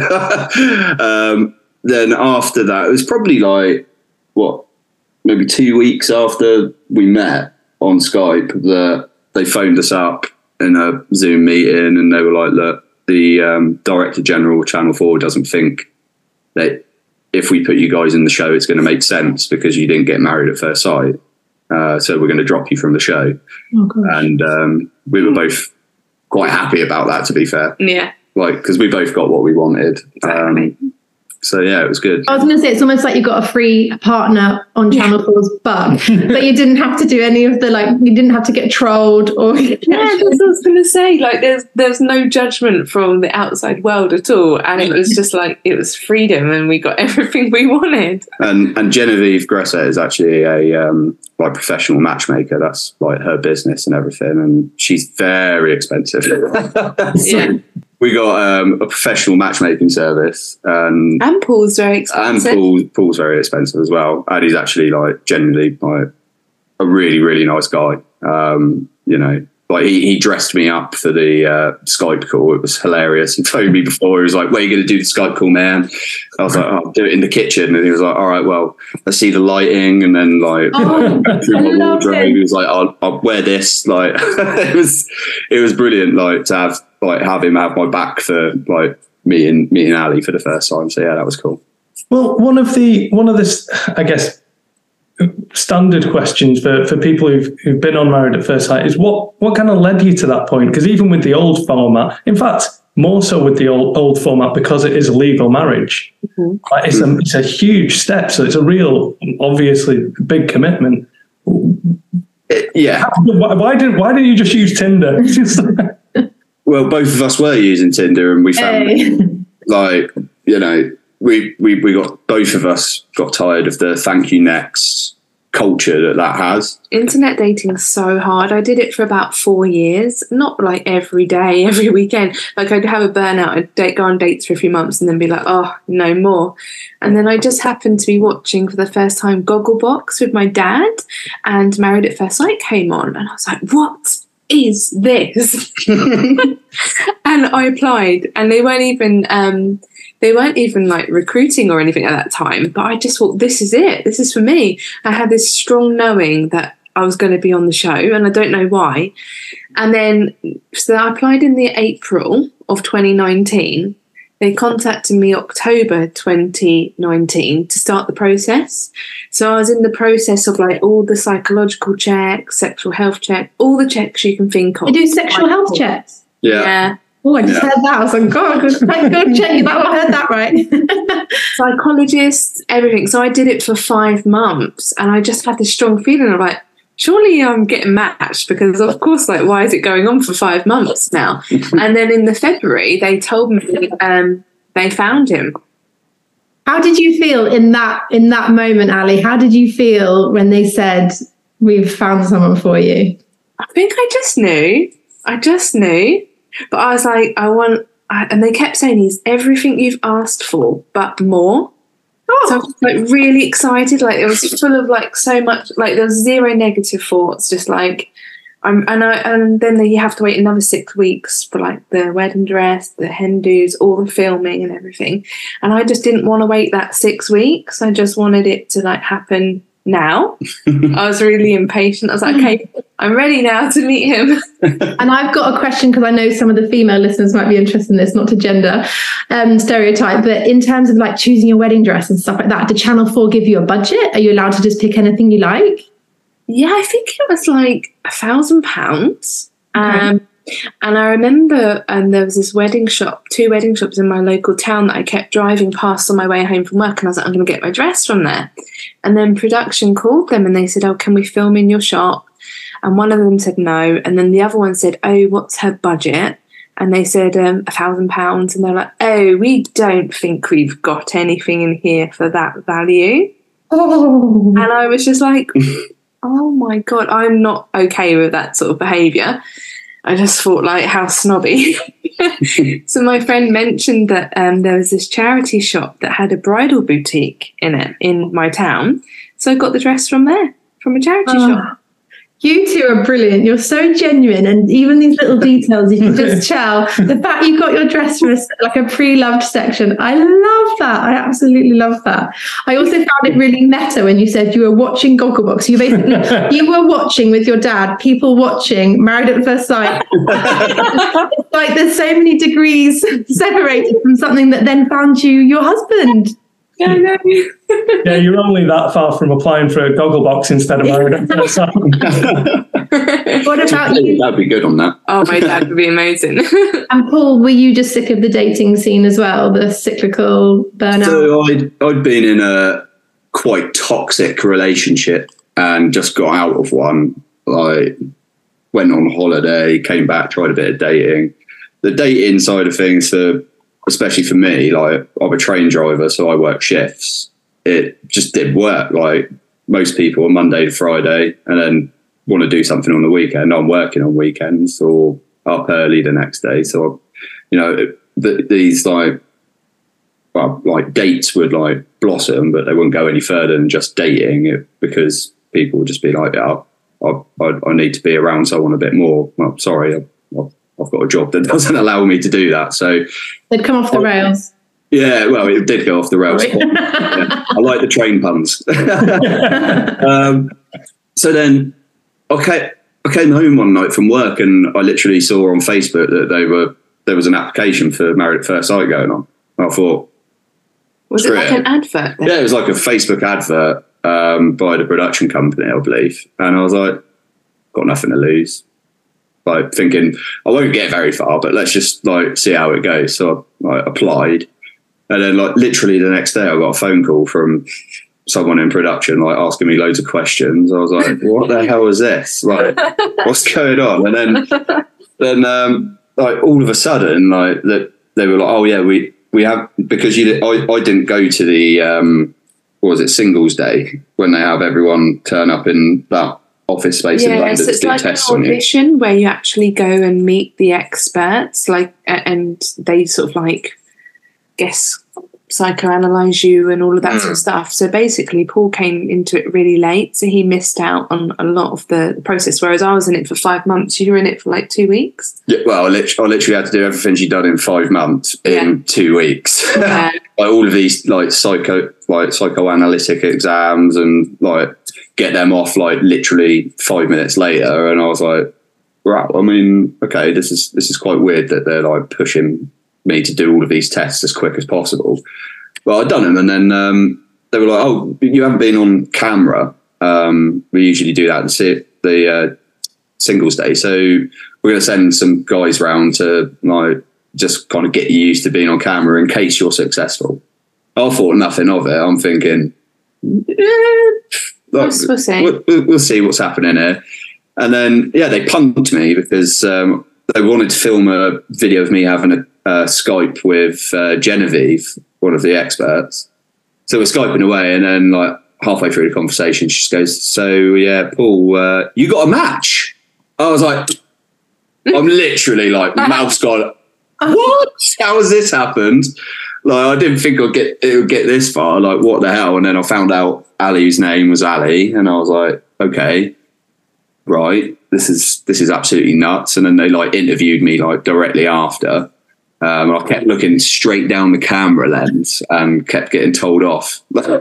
um, then after that, it was probably like, what, maybe two weeks after we met on Skype that they phoned us up in a Zoom meeting and they were like, look, the um, Director General of Channel four doesn't think that if we put you guys in the show, it's going to make sense because you didn't get married at first sight. Uh, so we're going to drop you from the show. Oh, and um, we were both quite happy about that, to be fair. Yeah. Like, because we both got what we wanted. Um, so, yeah, it was good. I was going to say, it's almost like you got a free partner on Channel four's butt, but you didn't have to do any of the, like, you didn't have to get trolled or... Yeah, that's what I was going to say. Like, there's there's no judgment from the outside world at all. And it was just like, it was freedom and we got everything we wanted. And and Genevieve Gresset is actually a um, like professional matchmaker. That's like her business and everything. And she's very expensive. So Yeah. we got um, a professional matchmaking service. And, And Paul's very expensive. and Paul, Paul's very expensive as well. And he's actually like genuinely like a really, really nice guy. Um, you know, like he, he dressed me up for the uh, Skype call. It was hilarious. He phoned me before. He was like, where are you going to do the Skype call, man? I was like, oh, I'll do it in the kitchen. And he was like, all right, well, let's see the lighting. And then like Oh, go through I my loved wardrobe. it. He was like, I'll, I'll wear this. Like it was, it was brilliant. Like to have, like have him have my back for like meeting, meeting Ali for the first time. So yeah, that was cool. Well, one of the one of the, I guess, standard questions for, for people who've, who've been on Married at First Sight is what what kind of led you to that point? Because even with the old format, in fact, more so with the old old format because it is a legal marriage, Mhm. like it's a it's a huge step. So it's a real, obviously, big commitment. Yeah. Why, why didn't Why didn't you just use Tinder? Well, both of us were using Tinder, and we found Hey. like you know we we we got both of us got tired of the thank you next culture that that has. Internet dating is so hard. I did it for about four years, not like every day, every weekend. Like I'd have a burnout, I'd date, go on dates for a few months and then be like, oh, no more. And then I just happened to be watching for the first time Gogglebox with my dad, and Married at First Sight came on, and I was like, what is this? And I applied, and they weren't even um they weren't even like recruiting or anything at that time, but I just thought, this is it, this is for me. I had this strong knowing that I was going to be on the show, and I don't know why. And then so I applied in the April of twenty nineteen. They contacted me October twenty nineteen to start the process. So I was in the process of like all the psychological checks, sexual health check, all the checks you can think of. They do sexual health checks? Yeah. Yeah. Oh, I just Yeah. heard that. I was like, God, go check that. I heard that right. Psychologists, everything. So I did it for five months, and I just had this strong feeling of like, surely I'm getting matched, because of course, like, why is it going on for five months now? And then in the February, they told me um, they found him. How did you feel in that in that moment, Ali? How did you feel when they said, we've found someone for you? I think I just knew. I just knew. But I was like, I want, I, and they kept saying, he's everything you've asked for, but more. Oh. So I was like really excited. Like it was full of like so much, like there was zero negative thoughts. Just like, I'm, and I, and then you have to wait another six weeks for like the wedding dress, the hen do's, all the filming and everything. And I just didn't want to wait that six weeks. I just wanted it to like happen now. I was really impatient. I was like, okay, I'm ready now to meet him. And I've got a question, because I know some of the female listeners might be interested in this, not to gender um, stereotype, but in terms of like choosing your wedding dress and stuff like that, did Channel four give you a budget? Are you allowed to just pick anything you like? Yeah, I think it was like a thousand pounds. Um, and I remember um, there was this wedding shop, two wedding shops in my local town that I kept driving past on my way home from work. And I was like, I'm going to get my dress from there. And then production called them and they said, oh, can we film in your shop? And one of them said no. And then the other one said, oh, what's her budget? And they said um, a thousand pounds. And they're like, oh, we don't think we've got anything in here for that value. Oh. And I was just like, oh my God, I'm not okay with that sort of behaviour. I just thought, like, how snobby. So my friend mentioned that um, there was this charity shop that had a bridal boutique in it in my town. So I got the dress from there, from a charity Oh. shop. You two are brilliant. You're so genuine, and even these little details, you can just tell. The fact you got your dress from a, like a pre-loved section, I love that. I absolutely love that. I also found it really meta when you said you were watching Gogglebox. You basically you were watching with your dad, people watching Married at First Sight. It's like there's so many degrees separated from something that then found you your husband. Yeah, no. Yeah, you're only that far from applying for a Gogglebox instead of Married at First Sight. What about you? That'd be good on that. Oh, my dad would be amazing. And Paul, were you just sick of the dating scene as well, the cyclical burnout? So I'd, I'd been in a quite toxic relationship and just got out of one. Like, went on holiday, came back, tried a bit of dating. The dating side of things, for, especially for me, like I'm a train driver, so I work shifts. It just didn't work. Like most people, Monday to Friday, and then want to do something on the weekend. I'm working on weekends or up early the next day. So, you know, the, these like, well, like dates would like blossom, but they wouldn't go any further than just dating it, because people would just be like, yeah, I, I, I need to be around someone a bit more. Well, sorry, I've, I've got a job that doesn't allow me to do that. So they'd come off the rails. Yeah, well, it did go off the rails. Yeah, I like the train puns. um, so then, okay, I came home one night from work, and I literally saw on Facebook that they were there was an application for Married at First Sight going on. I thought, was it like an advert then? Yeah, it was like a Facebook advert um, by the production company, I believe. And I was like, got nothing to lose. Like thinking, I won't get very far, but let's just like see how it goes. So I like, applied, and then like literally the next day, I got a phone call from someone in production, like asking me loads of questions. I was like, "What the hell is this? Like, what's going on?" And then, then um, like all of a sudden, like that they were like, "Oh yeah, we we have because you I, I didn't go to the um, what was it Singles Day when they have everyone turn up in that office space in London so it's to do like tests an on you." audition where you actually go and meet the experts, like, and they sort of like guess psychoanalyze you and all of that mm. sort of stuff. So basically, Paul came into it really late, so he missed out on a lot of the process. Whereas I was in it for five months, you were in it for like two weeks. Yeah, well, I literally, I literally had to do everything she'd done in five months in yeah. two weeks. Yeah. Like all of these like psycho, like psychoanalytic exams, and like get them off like literally five minutes later. And I was like, right, I mean, okay, this is this is quite weird that they're like pushing me to do all of these tests as quick as possible. Well, I'd done them, and then um, they were like, "Oh, you haven't been on camera. Um, we usually do that the the uh, Singles Day, so we're going to send some guys round to like just kind of get you used to being on camera in case you're successful." I thought nothing of it. I'm thinking, eh, like, we'll, see. We'll, we'll see what's happening here. And then, yeah, they punked me because um, they wanted to film a video of me having a uh, Skype with uh, Genevieve, one of the experts. So we're Skyping away, and then like halfway through the conversation, she just goes, "So yeah, Paul, uh, you got a match?" I was like, I'm literally like, mouth's gone, what? How has this happened? Like, I didn't think I'd get, it would get this far. Like, what the hell? And then I found out Ali's name was Ali, and I was like, okay, right, this is this is absolutely nuts. And then they like interviewed me like directly after. Um, I kept looking straight down the camera lens and kept getting told off.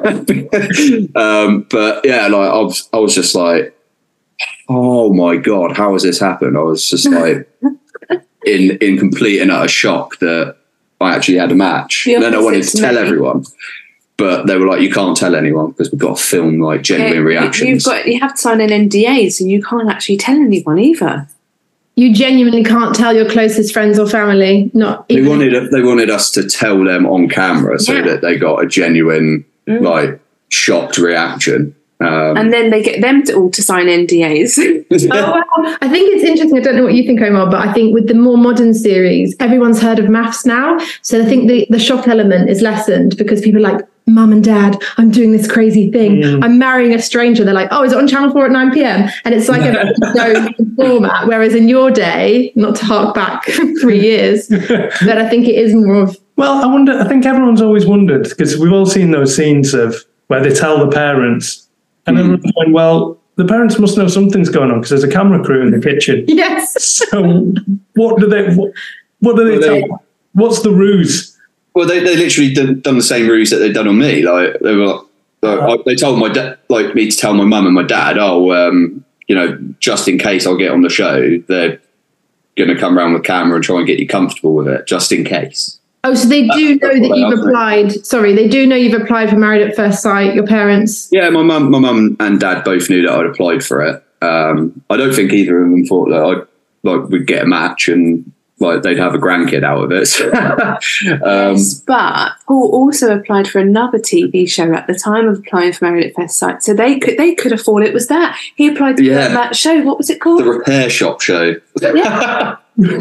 um, but yeah, like I was, I was just like, oh my God, how has this happened? I was just like in in complete and utter shock that I actually had a match. And then I wanted to tell everyone, but they were like, you can't tell anyone because we've got to film like genuine yeah, reactions. You've got, you have to sign an N D A, so you can't actually tell anyone either. You genuinely can't tell your closest friends or family. Not even. They wanted they wanted us to tell them on camera so yeah. that they got a genuine mm. like shocked reaction. Um, and then they get them to all to sign N D As. Oh, well, I think it's interesting. I don't know what you think, Omar, but I think with the more modern series, everyone's heard of maths now. So I think the, the shock element is lessened because people are like, Mum and Dad, I'm doing this crazy thing. Mm. I'm marrying a stranger. They're like, oh, is it on Channel four at nine p.m? And it's like a known format. Whereas in your day, not to hark back three years, but I think it is more of. Well, I wonder, I think everyone's always wondered because we've all seen those scenes of where they tell the parents and mm. everyone's going, well, the parents must know something's going on because there's a camera crew in the kitchen. Yes. So what do they? What, what do they, Well, they- tell? What's the ruse? Well, they they literally done, done the same ruse that they'd done on me. Like they were, like, I, they told my dad, like me to tell my mum and my dad, oh, um, you know, just in case I'll get on the show, they're going to come around with camera and try and get you comfortable with it, just in case. Oh, so they do That's know what that they you've are. applied. Sorry, they do know you've applied for Married at First Sight. Your parents. Yeah, my mum, my mum and dad both knew that I'd applied for it. Um, I don't think either of them thought that I like would get a match and like they'd have a grandkid out of it. um, Yes, but Paul also applied for another T V show at the time of applying for Married at First Sight, so they could they could have thought it was that. He applied to Yeah. that show. What was it called? the repair shop show. my,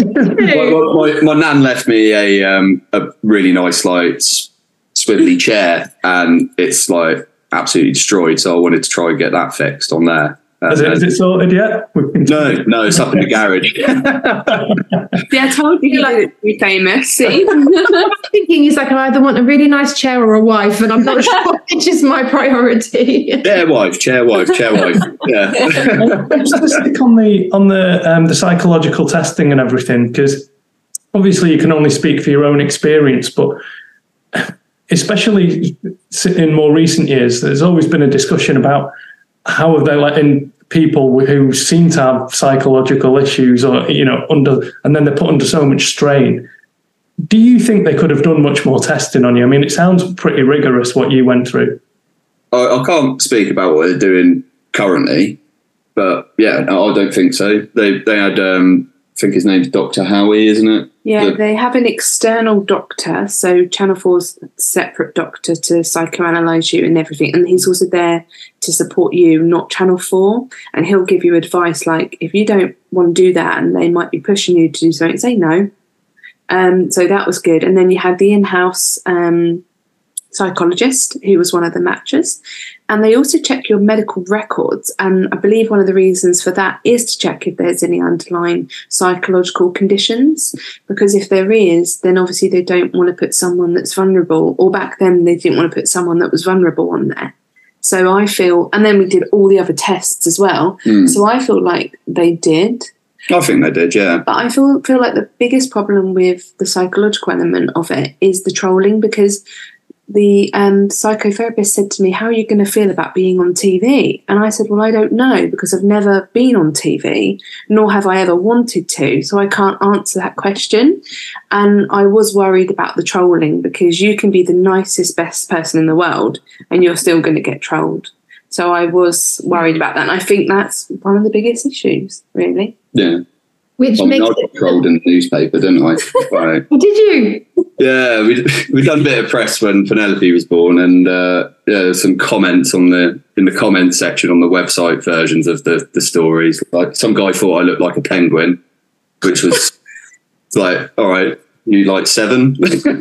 my, my nan left me a um, a really nice like s- swivelly chair, and it's like absolutely destroyed. So I wanted to try and get that fixed on there. Is it, is it sorted yet? No, no, it's up in the garage. Yeah, I told you he did it to be famous. See? I'm thinking he's like, I either want a really nice chair or a wife, and I'm not sure which is my priority. Chair wife, chair wife, chair wife. Yeah. Just to stick on the on the um, the psychological testing and everything, because obviously you can only speak for your own experience, but especially in more recent years, there's always been a discussion about how have they letting people who seem to have psychological issues or, you know, under, and then they're put under so much strain. Do you think they could have done much more testing on you? I mean, it sounds pretty rigorous what you went through. I, I can't speak about what they're doing currently, but yeah, no, I don't think so. They they had, um, I think his name's Doctor Howie, isn't it? Yeah, The- they have an external doctor, so Channel four's separate doctor to psychoanalyse you and everything, and he's also there to support you, not Channel four, and he'll give you advice like, if you don't want to do that and they might be pushing you to do something, say no. Um, so that was good. And then you had the in-house um, psychologist who was one of the matches, and they also check your medical records, and I believe one of the reasons for that is to check if there's any underlying psychological conditions, because if there is, then obviously they don't want to put someone that's vulnerable, or back then they didn't want to put someone that was vulnerable on there. So I feel, and then we did all the other tests as well, Mm. so I feel like they did. I think they did, yeah. But I feel feel like the biggest problem with the psychological element of it is the trolling, because the um, psychotherapist said to me, how are you going to feel about being on T V? And I said, well, I don't know, because I've never been on T V, nor have I ever wanted to, so I can't answer that question. And I was worried about the trolling, because you can be the nicest, best person in the world and you're still going to get trolled. So I was worried about that. And I think that's one of the biggest issues, really. Yeah. Which I mean, makes I got trolled in the newspaper, didn't I? Right. Oh, did you? Yeah, we we done a bit of press when Penelope was born, and uh, yeah, there's some comments on the in the comments section on the website versions of the the stories. Like some guy thought I looked like a penguin, which was like, all right, you like seven?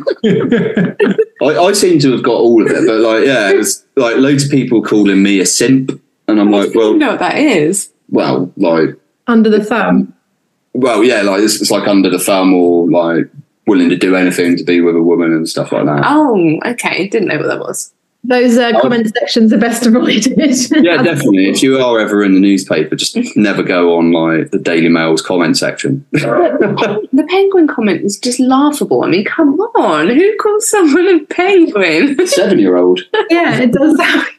I, I seem to have got all of it, but like, yeah, it was like loads of people calling me a simp, and I'm like, well, You know what that is? well, like, Under the thumb. well, yeah, like it's, it's like under the thumb, or like willing to do anything to be with a woman and stuff like that. Oh, okay. Didn't know what that was. Those uh, comment sections are best avoided. Yeah, definitely. If you are ever in the newspaper, just never go on like the Daily Mail's comment section. The penguin comment is just laughable. I mean, come on. Who calls someone a penguin? Seven-year-old. Yeah, it does.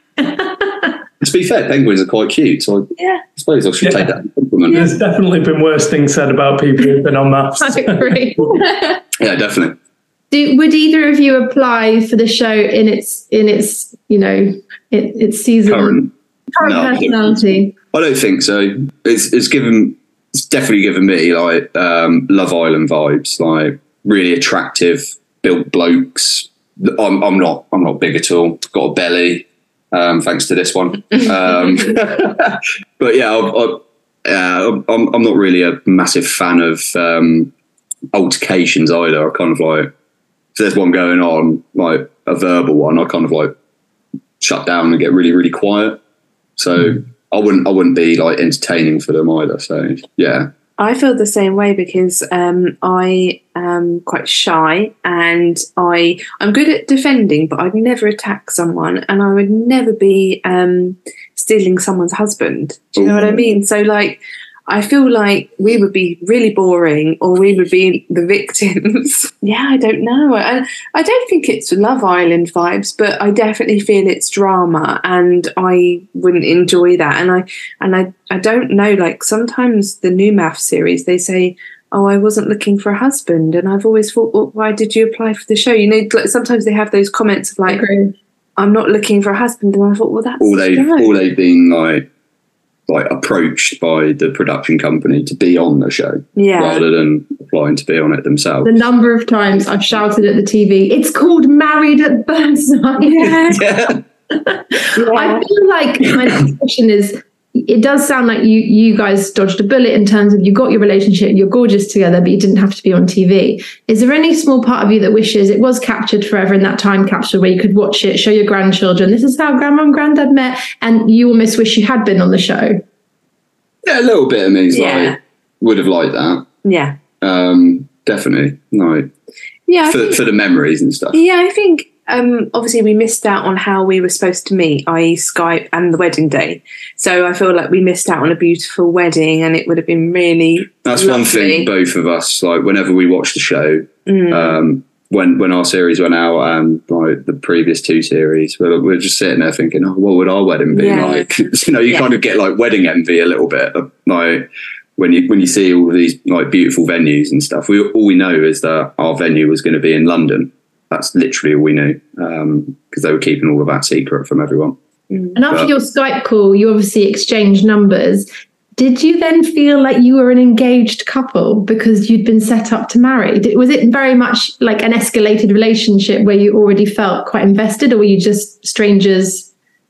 To be fair, penguins are quite cute, so I Yeah. suppose I should Yeah. take that as a compliment. There's definitely been worse things said about people who've been on maths. I agree. Yeah, definitely. Do, would either of you apply for the show in its in its you know it, its season Current. current No, I don't- personality? I don't think so. It's it's given it's definitely given me like um, Love Island vibes, like really attractive built blokes. I'm I'm not I'm not big at all. Got a belly, um, thanks to this one. Um, but yeah, I, I, uh, I'm I'm not really a massive fan of um, altercations either. I kind of like if there's one going on, like a verbal one, I kind of like shut down and get really really quiet. So. Mm. I wouldn't. I wouldn't be like entertaining for them either. So yeah, I feel the same way because um, I am quite shy and I, I'm good at defending, but I'd never attack someone and I would never be um, stealing someone's husband. Do you know what I mean? So like, I feel like we would be really boring or we would be the victims. Yeah, I don't know. I, I don't think it's Love Island vibes, but I definitely feel it's drama and I wouldn't enjoy that. And I and I, I don't know, like sometimes the new math series, they say, oh, I wasn't looking for a husband. And I've always thought, well, why did you apply for the show? You know, like, sometimes they have those comments of like, I'm not looking for a husband. And I thought, well, that's all they've, all they've been like, like approached by the production company to be on the show yeah. rather than applying to be on it themselves. The number of times I've shouted at the T V, it's called Married at First Sight. Yeah. yeah. yeah. I feel like my next question is, it does sound like you you guys dodged a bullet in terms of you got your relationship, you're gorgeous together, but you didn't have to be on T V. Is there any small part of you that wishes it was captured forever in that time capsule where you could watch it, show your grandchildren, this is how grandma and granddad met, and you almost wish you had been on the show? Yeah, a little bit of me yeah. like, would have liked that. Yeah. Um, definitely. Like, yeah, for, think, for the memories and stuff. Yeah, I think um, obviously we missed out on how we were supposed to meet, that is. Skype and the wedding day. So I feel like we missed out on a beautiful wedding and it would have been really That's lovely. One thing both of us, like whenever we watch the show, mm. um, when when our series went out and like the previous two series, we're, we're just sitting there thinking, oh, what would our wedding be yeah. like? You know, you yeah. kind of get like wedding envy a little bit. Like when you when you see all of these like beautiful venues and stuff. We all we know is that our venue was going to be in London. That's literally all we knew because um, they were keeping all of that secret from everyone. And after but, your Skype call, you obviously exchanged numbers. Did you then feel like you were an engaged couple because you'd been set up to marry? Was it very much like an escalated relationship where you already felt quite invested, or were you just strangers?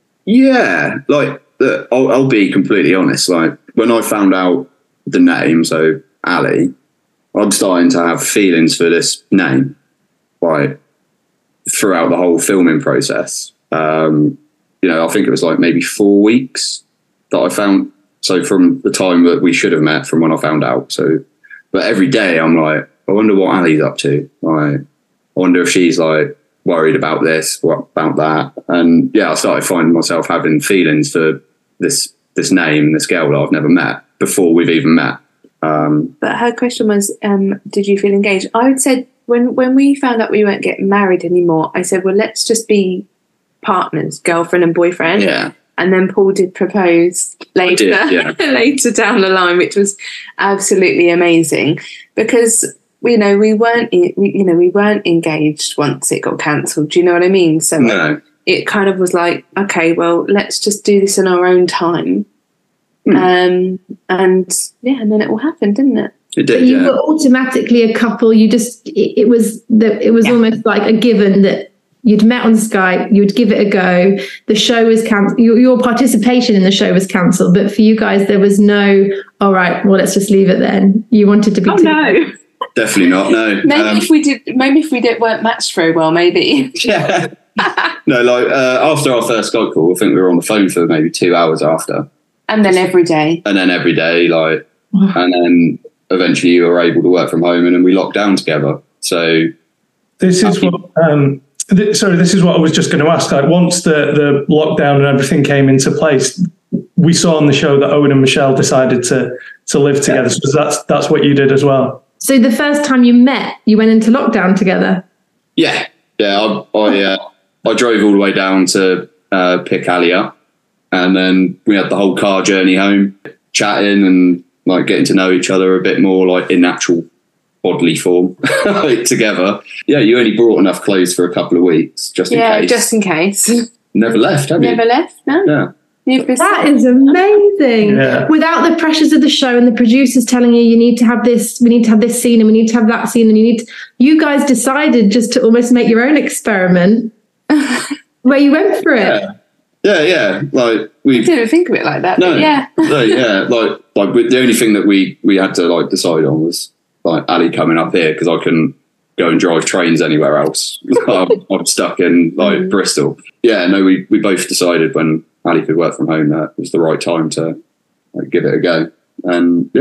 Yeah, like uh, I'll, I'll be completely honest. Like when I found out the name, so Ali, I'm starting to have feelings for this name, like throughout the whole filming process. Um, you know, I think it was like maybe four weeks that I found. So from the time that we should have met, from when I found out. So, but every day I'm like, I wonder what Ali's up to. Like, I wonder if she's like worried about this, what about that. And yeah, I started finding myself having feelings for this this name, this girl that I've never met before we've even met. Um, but her question was, um, did you feel engaged? I would say when when we found out we weren't getting married anymore, I said, well, let's just be partners, girlfriend and boyfriend. Yeah. And then Paul did propose later, did, yeah. later down the line, which was absolutely amazing because you know we weren't, we, you know, we weren't engaged once it got cancelled. Do you know what I mean? So no. it kind of was like, okay, well, let's just do this in our own time, mm. um, and yeah, and then it all happened, didn't it? It did. But you yeah. were automatically a couple. You just, it, it was the, it was yeah. almost like a given that. You'd met on Skype, you'd give it a go. The show was cancelled. Your, your participation in the show was cancelled. But for you guys, there was no, all right, well, let's just leave it then. You wanted to be. Oh, no. Definitely not, no. Maybe um, if we did, maybe if we did, weren't matched very well, maybe. Yeah. No, like uh, after our first Skype call, I think we were on the phone for maybe two hours after. And then every day. And then every day, like, and then eventually you were able to work from home and then we locked down together. So. This is what. Um, Sorry, this is what I was just going to ask. Like, once the, the lockdown and everything came into place, we saw on the show that Owen and Michelle decided to to live together. So that's that's what you did as well. So the first time you met, you went into lockdown together. Yeah, yeah. I I, uh, I drove all the way down to uh, pick Ali up, and then we had the whole car journey home, chatting and like getting to know each other a bit more, like in actual bodily form together. Yeah, you only brought enough clothes for a couple of weeks, just in yeah, case. just in case. Never left, have you? Never left, no. Yeah. That is amazing. Yeah. Without the pressures of the show and the producers telling you, you need to have this, we need to have this scene and we need to have that scene and you need to, you guys decided just to almost make your own experiment where you went for it. Yeah. Yeah, yeah. Like we didn't think of it like that. No, yeah. no, yeah. Like, like we, the only thing that we we had to like decide on was like Ali coming up here because I couldn't go and drive trains anywhere else. I'm, I'm stuck in like mm. Bristol. Yeah, no, we, we both decided when Ali could work from home that it was the right time to like, give it a go. And yeah,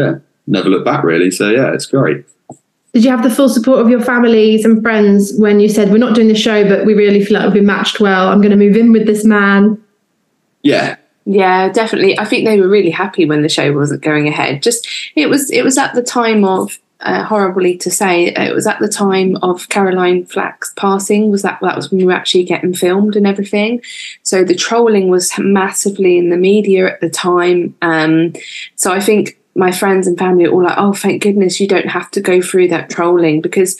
never looked back really. So yeah, it's great. Did you have the full support of your families and friends when you said, we're not doing the show, but we really feel like we've been matched well, I'm going to move in with this man? Yeah. Yeah, definitely. I think they were really happy when the show wasn't going ahead. Just, it was, it was at the time of, uh, horribly to say, it was at the time of Caroline Flack's passing. Was that, that was when we were actually getting filmed and everything. So the trolling was massively in the media at the time. Um, so I think my friends and family were all like, oh, thank goodness you don't have to go through that trolling, because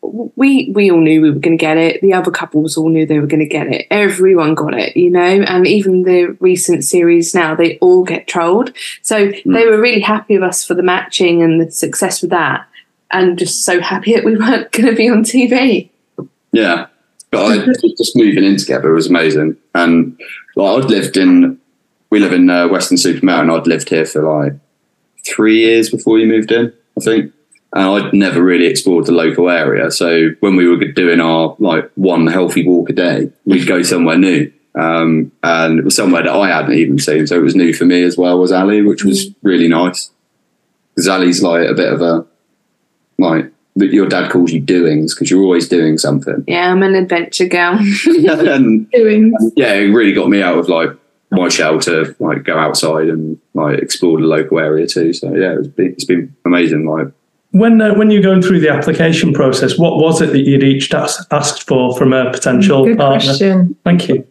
we we all knew we were going to get it. The other couples all knew they were going to get it. Everyone got it, you know, and even the recent series now, they all get trolled. So mm. they were really happy with us for the matching and the success with that, and just so happy that we weren't going to be on T V. Yeah, but I, just moving in together was amazing. And like, I'd lived in, we live in uh, Weston-super-Mare, and I'd lived here for like three years before you moved in, I think. And I'd never really explored the local area. So when we were doing our like one healthy walk a day, we'd go somewhere new. Um, and it was somewhere that I hadn't even seen. So it was new for me as well as Ali, which was really nice. Because Ali's like a bit of a, like, your dad calls you doings because you're always doing something. Yeah, I'm an adventure girl. and, doings. Yeah, it really got me out of like my shell to like go outside and like explore the local area too. So yeah, it's been, it's been amazing. Like when uh, when you're going through the application process, what was it that you'd each asked, asked for from a potential Good partner? question. Thank you.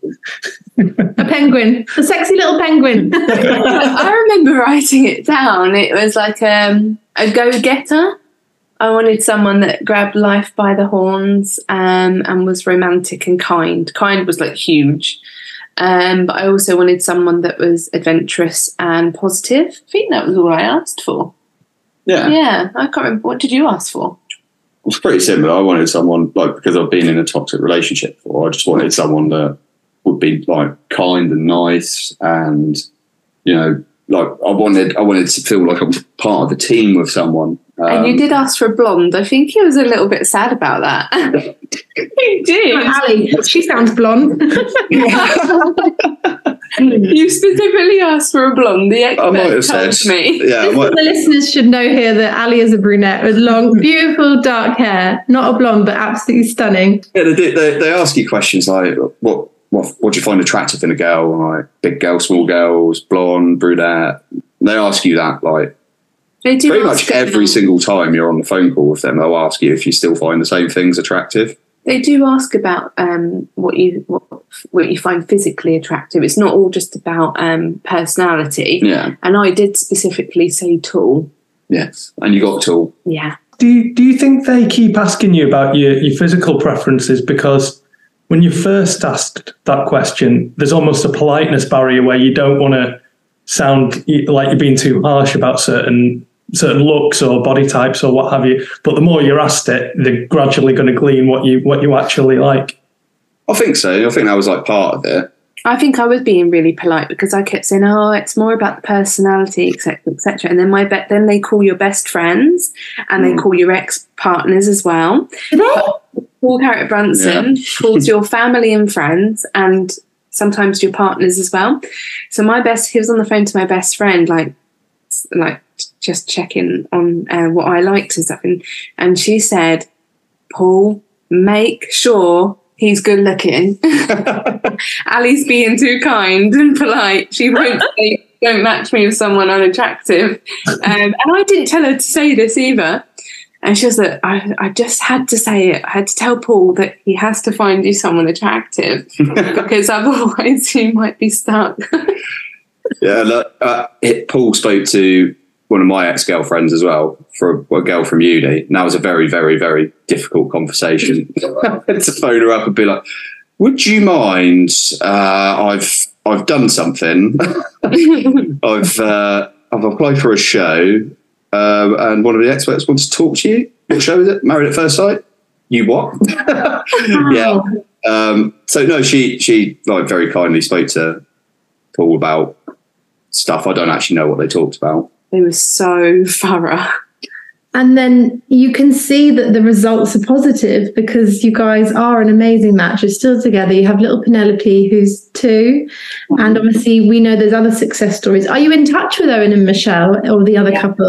A penguin, a sexy little penguin. I remember writing it down. It was like um, a go-getter. I wanted someone that grabbed life by the horns um, and was romantic and kind. Kind was like huge. Um, but I also wanted someone that was adventurous and positive. I think that was all I asked for. Yeah. Yeah, I can't remember. What did you ask for? It was pretty similar. I wanted someone, like, because I've been in a toxic relationship before, I just wanted someone that would be, like, kind and nice and, you know, like, I wanted I wanted to feel like I'm part of a team with someone. Um, and you did ask for a blonde. I think he was a little bit sad about that. You did. Ali, she sounds blonde. You specifically asked for a blonde. The expert I might have told said, me. yeah, I might, The listeners should know here that Ali is a brunette with long, beautiful dark hair. Not a blonde, but absolutely stunning. yeah, they, they, they ask you questions like, what what what do you find attractive in a girl? Like, big girl, small girls, blonde, brunette. They ask you that, like, They do pretty ask much every single time you're on the phone call with them, they'll ask you if you still find the same things attractive. They do ask about um, what you what, what you find physically attractive. It's not all just about um, personality. Yeah. And I did specifically say tall. Yes. And you got tall. Yeah. Do you, do you think they keep asking you about your, your physical preferences? Because when you first asked that question, there's almost a politeness barrier where you don't want to sound like you're being too harsh about certain certain looks or body types or what have you. But the more you're asked it, they're gradually going to glean what you what you actually like. I think so. I think that was like part of it. I think I was being really polite because I kept saying, "Oh, it's more about the personality, et cetera, et cetera" And then my be- then they call your best friends and they call your ex partners as well. Paul Carrot Brunson yeah. calls your family and friends and sometimes your partners as well. So my best, he was on the phone to my best friend, like, like just checking on uh, what I liked and stuff, and and she said, "Paul, make sure he's good looking." Ali's being too kind and polite. She won't say, "Don't match me with someone unattractive." Um, and I didn't tell her to say this either. And she was like, I, I just had to say it. I had to tell Paul that he has to find you someone attractive because otherwise he might be stuck. Yeah, look, uh, it, Paul spoke to one of my ex-girlfriends as well, for a, a girl from uni. And that was a very, very, very difficult conversation. I had to phone her up and be like, "Would you mind? Uh, I've I've done something. I've uh, I've applied for a show, uh, and one of the experts wants to talk to you. What show is it? Married at First Sight? You what?" Yeah. Um, so no, she she like very kindly spoke to Paul about stuff. I don't actually know what they talked about. They were so thorough. And then you can see that the results are positive because you guys are an amazing match. You're still together. You have little Penelope, who's two. And obviously we know there's other success stories. Are you in touch with Owen and Michelle or the other yeah. couple?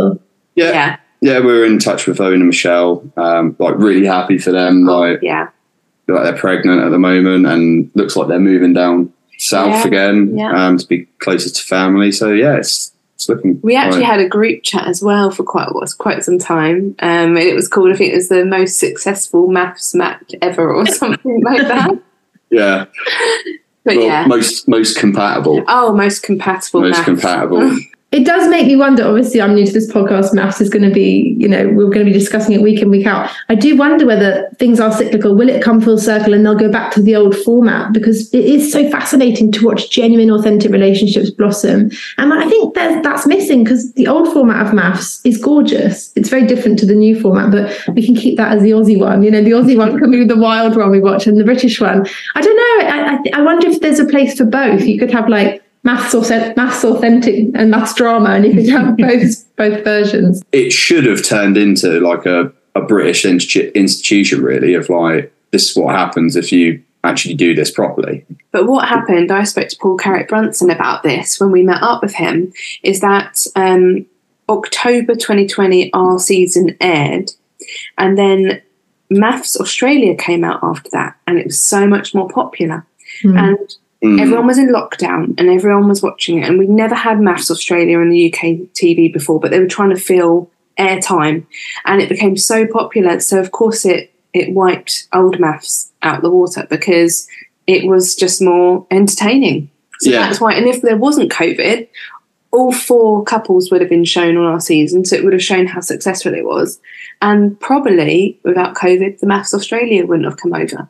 Yeah. yeah. Yeah, we were in touch with Owen and Michelle. Um, like really happy for them. Like, yeah. like they're pregnant at the moment and looks like they're moving down south yeah. again yeah. um, to be closer to family. So yeah, it's, it's looking. We actually right. had a group chat as well for quite was quite some time, um, and it was called. I think it was the most successful maths match ever, or something like that. Yeah. But well, yeah, most most compatible. Oh, most compatible. Most maths. compatible. It does make me wonder, obviously I'm new to this podcast, maths is going to be, you know, we're going to be discussing it week in, week out. I do wonder whether things are cyclical. Will it come full circle and they'll go back to the old format? Because it is so fascinating to watch genuine, authentic relationships blossom. And I think that that's missing because the old format of maths is gorgeous. It's very different to the new format, but we can keep that as the Aussie one. You know, the Aussie one can be the wild one we watch and the British one. I don't know. I, I, I wonder if there's a place for both. You could have like maths or maths authentic and maths drama, and you could have both both versions. It should have turned into like a, a British institu- institution, really, of like, this is what happens if you actually do this properly. But what happened, I spoke to Paul Carrick-Brunson about this when we met up with him, is that um, October twenty twenty, our season aired, and then Maths Australia came out after that, and it was so much more popular. Mm. And Mm. everyone was in lockdown and everyone was watching it, and we'd never had Maths Australia on the U K T V before, but they were trying to fill airtime, and it became so popular. So of course it it wiped old maths out the water because it was just more entertaining. So yeah. that's why. And if there wasn't COVID, all four couples would have been shown on our season, so it would have shown how successful it was. And probably without COVID, the Maths Australia wouldn't have come over.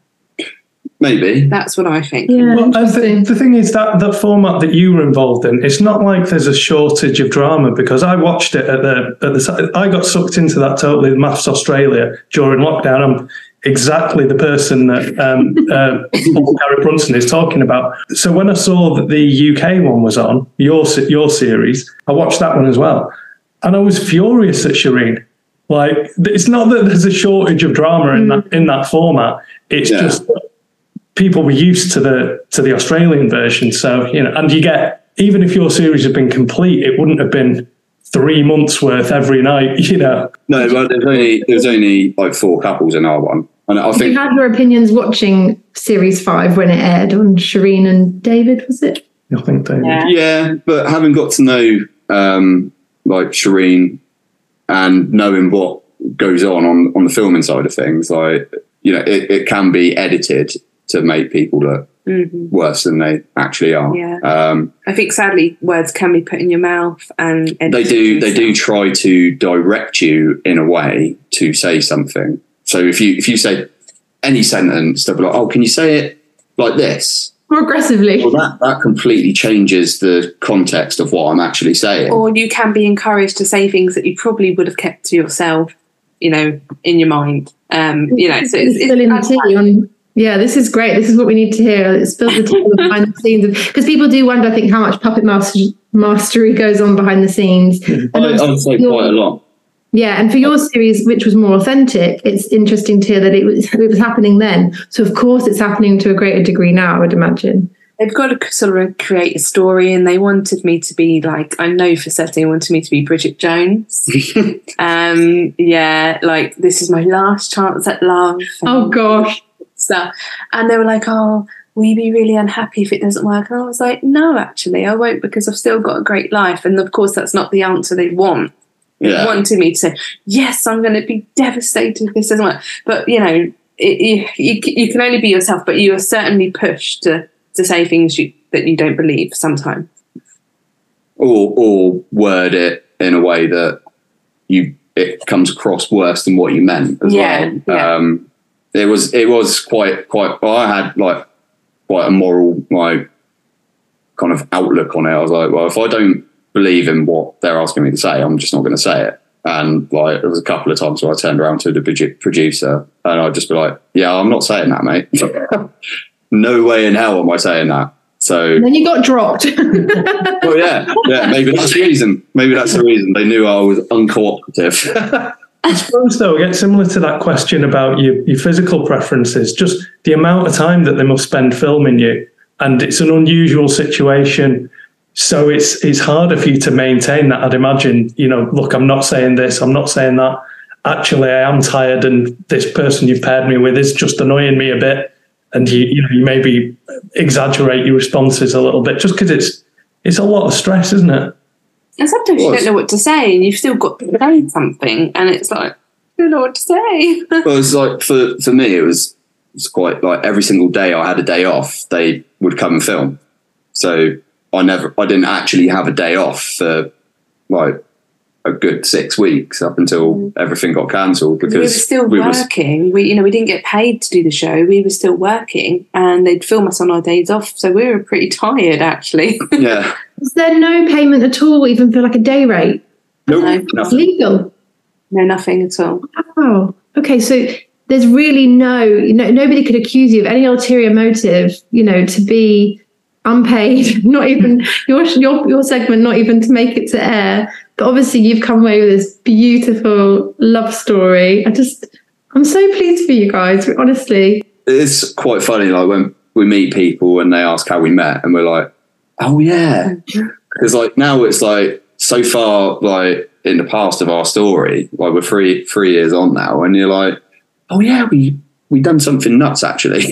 Maybe. That's what I think. Yeah, well, the, the thing is that the format that you were involved in, it's not like there's a shortage of drama, because I watched it at the, at the I got sucked into that totally, Maths Australia during lockdown. I'm exactly the person that um, uh, Paul Carrick-Brunson is talking about. So when I saw that the U K one was on, your your series, I watched that one as well. And I was furious at Shireen. Like, it's not that there's a shortage of drama in that in that format. It's yeah. just people were used to the to the Australian version. So, you know, and you get, even if your series had been complete, it wouldn't have been three months worth every night, you know. No, but there's only there's only like four couples in our one. And I think you had your opinions watching series five when it aired on Shireen and David, was it? I think David. Yeah, yeah, but having got to know um, like Shireen and knowing what goes on, on on the filming side of things, like, you know, it, it can be edited to make people look mm-hmm. worse than they actually are. Yeah. Um, I think sadly words can be put in your mouth, and they do they do try to direct you in a way to say something. So if you if you say any sentence, they'll be like, oh, can you say it like this? More aggressively. Well, that, that completely changes the context of what I'm actually saying. Or you can be encouraged to say things that you probably would have kept to yourself, you know, in your mind. Um, you know, so it's, it's, it's tea on. Yeah, this is great. This is what we need to hear. It spills the tea behind the scenes, because people do wonder, I think, how much puppet master, mastery goes on behind the scenes. I, I would say your, quite a lot. Yeah, and for your series, which was more authentic, it's interesting to hear that it was it was happening then. So of course, it's happening to a greater degree now, I would imagine. They've got to sort of create a story, and they wanted me to be like, I know for certain they wanted me to be Bridget Jones. um, yeah, like, this is my last chance at love. Oh gosh. Stuff. And they were like, oh, will you be really unhappy if it doesn't work? And I was like, no, actually, I won't, because I've still got a great life. And of course, that's not the answer they want. Yeah. They wanted me to say, yes, I'm going to be devastated if this doesn't work. But, you know, it, you, you, you can only be yourself, but you are certainly pushed to, to say things you, that you don't believe sometimes. Or, or word it in a way that you it comes across worse than what you meant as yeah, well. Yeah. Um, It was it was quite quite. Well, I had like quite a moral like kind of outlook on it. I was like, well, if I don't believe in what they're asking me to say, I'm just not going to say it. And like, there was a couple of times where I turned around to the producer and I'd just be like, yeah, I'm not saying that, mate. No way in hell am I saying that. So and then you got dropped. Well, yeah, yeah. Maybe that's the reason. Maybe that's the reason they knew I was uncooperative. I suppose, though, again, similar to that question about your, your physical preferences, just the amount of time that they must spend filming you. And it's an unusual situation. So it's it's harder for you to maintain that. I'd imagine, you know, look, I'm not saying this, I'm not saying that. Actually, I am tired, and this person you've paired me with is just annoying me a bit. And you, you know, you maybe exaggerate your responses a little bit, just because it's it's a lot of stress, isn't it? And sometimes you don't know what to say, and you've still got to say something, and it's like, I don't know what to say. Well, it's like for for me, it was it's quite like every single day I had a day off, they would come and film. So I never, I didn't actually have a day off for like a good six weeks up until mm. everything got cancelled, because we were still we working. Was, we, you know, we didn't get paid to do the show. We were still working, and they'd film us on our days off. So we were pretty tired, actually. Yeah. Is there no payment at all, even for like a day rate? Nope, no, it's legal. No, nothing at all. Oh, okay. So there's really no, you know, nobody could accuse you of any ulterior motive, you know, to be unpaid, not even your your your segment, not even to make it to air. But obviously, you've come away with this beautiful love story. I just, I'm so pleased for you guys. Honestly, it's quite funny. Like when we meet people and they ask how we met, and we're like, "Oh yeah," because like now it's like so far like in the past of our story. Like we're three three years on now, and you're like, "Oh yeah, we we done something nuts actually."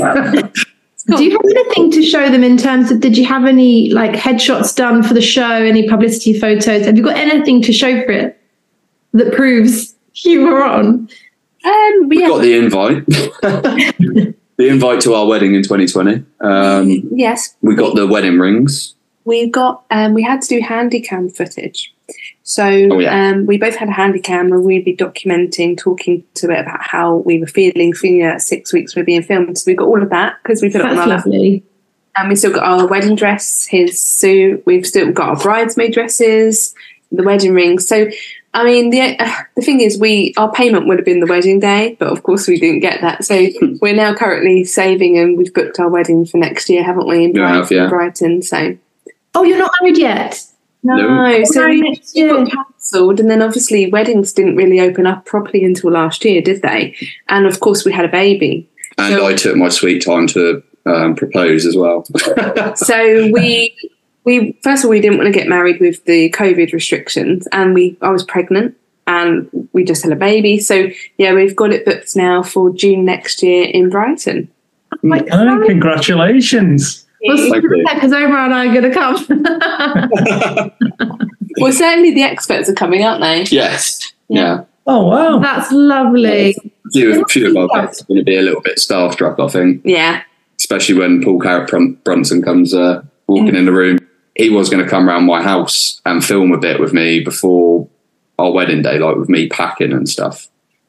Do you have anything to show them in terms of, did you have any like headshots done for the show, any publicity photos? Have you got anything to show for it that proves you were on? Um, we yeah. got the invite. The invite to our wedding in twenty twenty. Um, yes. We got the wedding rings. We got, um, we had to do handy cam footage. So oh, yeah. um, we both had a handy cam, and we'd be documenting, talking to it about how we were feeling, feeling that six weeks we were being filmed. So we got all of that because we put That's it on our lovely. And we still got our wedding dress, his suit. We've still got our bridesmaid dresses, the wedding rings. So, I mean, the uh, the thing is, we our payment would have been the wedding day, but of course we didn't get that. So we're now currently saving, and we've booked our wedding for next year, haven't we? In You have, yeah. Brighton. So. Oh, you're not married yet? No, No. so Oh, we next we year. got cancelled, and then obviously weddings didn't really open up properly until last year, did they? And of course we had a baby. And So- I took my sweet time to um, propose as well. So we we first of all we didn't want to get married with the COVID restrictions, and we I was pregnant, and we just had a baby. So yeah, we've got it booked now for June next year in Brighton. Oh, congratulations. Thank you. Because Omar and I are going to come. Well, certainly the experts are coming, aren't they? Yes. Yeah. Oh, wow. That's lovely. A few, a few of our guests are going to be a little bit starstruck, I think. Yeah. Especially when Paul Carrot Brunson comes uh, walking in the room. He was going to come around my house and film a bit with me before our wedding day, like with me packing and stuff.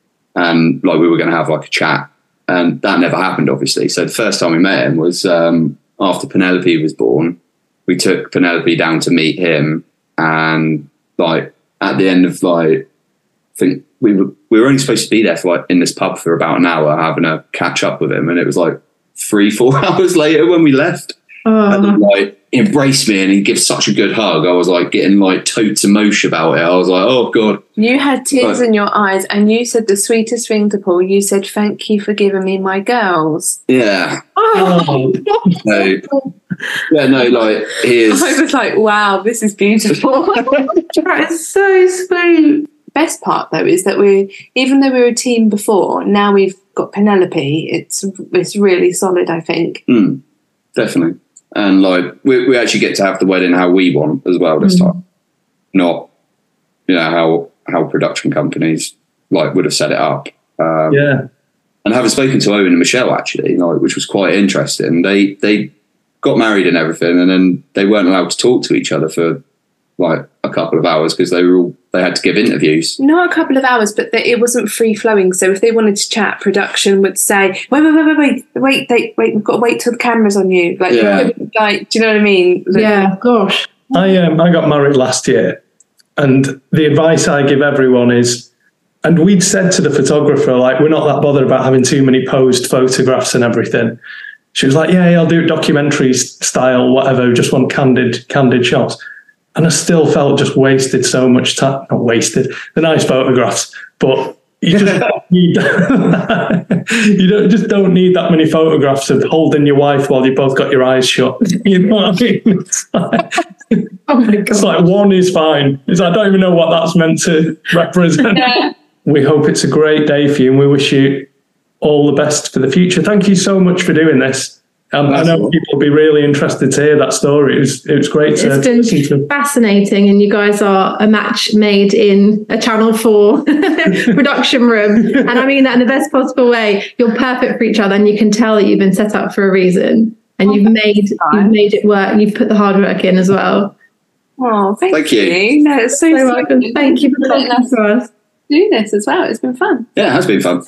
And like we were going to have like a chat. And that never happened, obviously. So the first time we met him was um, after Penelope was born. We took Penelope down to meet him. And like at the end of like, I think we were, we were only supposed to be there for like in this pub for about an hour having a catch up with him. And it was like three, four hours later when we left. Oh. And then, like he embraced me and he gives such a good hug. I was like getting like totes emotion about it. I was like, oh God. You had tears Like- in your eyes, and you said the sweetest thing to Paul. You said, "Thank you for giving me my girls." Yeah. Oh. No, yeah, no, like he is. I was like, "Wow, this is beautiful." That is so sweet. Best part though is that we, even though we were a team before, now we've got Penelope. It's it's really solid, I think. Mm, definitely. And like we we actually get to have the wedding how we want as well this Mm. time, not you know how how production companies like would have set it up. Um, Yeah. And having spoken to Owen and Michelle actually, like, which was quite interesting, they they got married and everything, and then they weren't allowed to talk to each other for like a couple of hours because they were all they had to give interviews. Not a couple of hours, but the, it wasn't free flowing. So if they wanted to chat, production would say, "Wait, wait, wait, wait, wait, wait, wait, wait we've got to wait till the camera's on you." Like, Yeah. like, do you know what I mean? Like, Yeah, gosh. I um, I got married last year, and the advice I give everyone is, and we'd said to the photographer, like, we're not that bothered about having too many posed photographs and everything. She was like, yeah, yeah, I'll do it documentary style, whatever, just want candid, candid shots. And I still felt just wasted so much time, not wasted, the nice photographs, but You just don't need that. You don't just don't need that many photographs of holding your wife while you both got your eyes shut. You know what I mean? It's like, oh my God. It's like one is fine. It's, I don't even know what that's meant to represent. Yeah. We hope it's a great day for you, and we wish you all the best for the future. Thank you so much for doing this. Um, I know cool. people will be really interested to hear that story. It was, it was great to It's been listen to. Fascinating, and you guys are a match made in a Channel four production room. And I mean that in the best possible way. You're perfect for each other, and you can tell that you've been set up for a reason. And oh, you've made you've made it work. You've put the hard work in as well. Oh, thank, thank you. you. No, it's so, so welcome. Thank you for letting us to us do this as well. It's been fun. Yeah, it has been fun.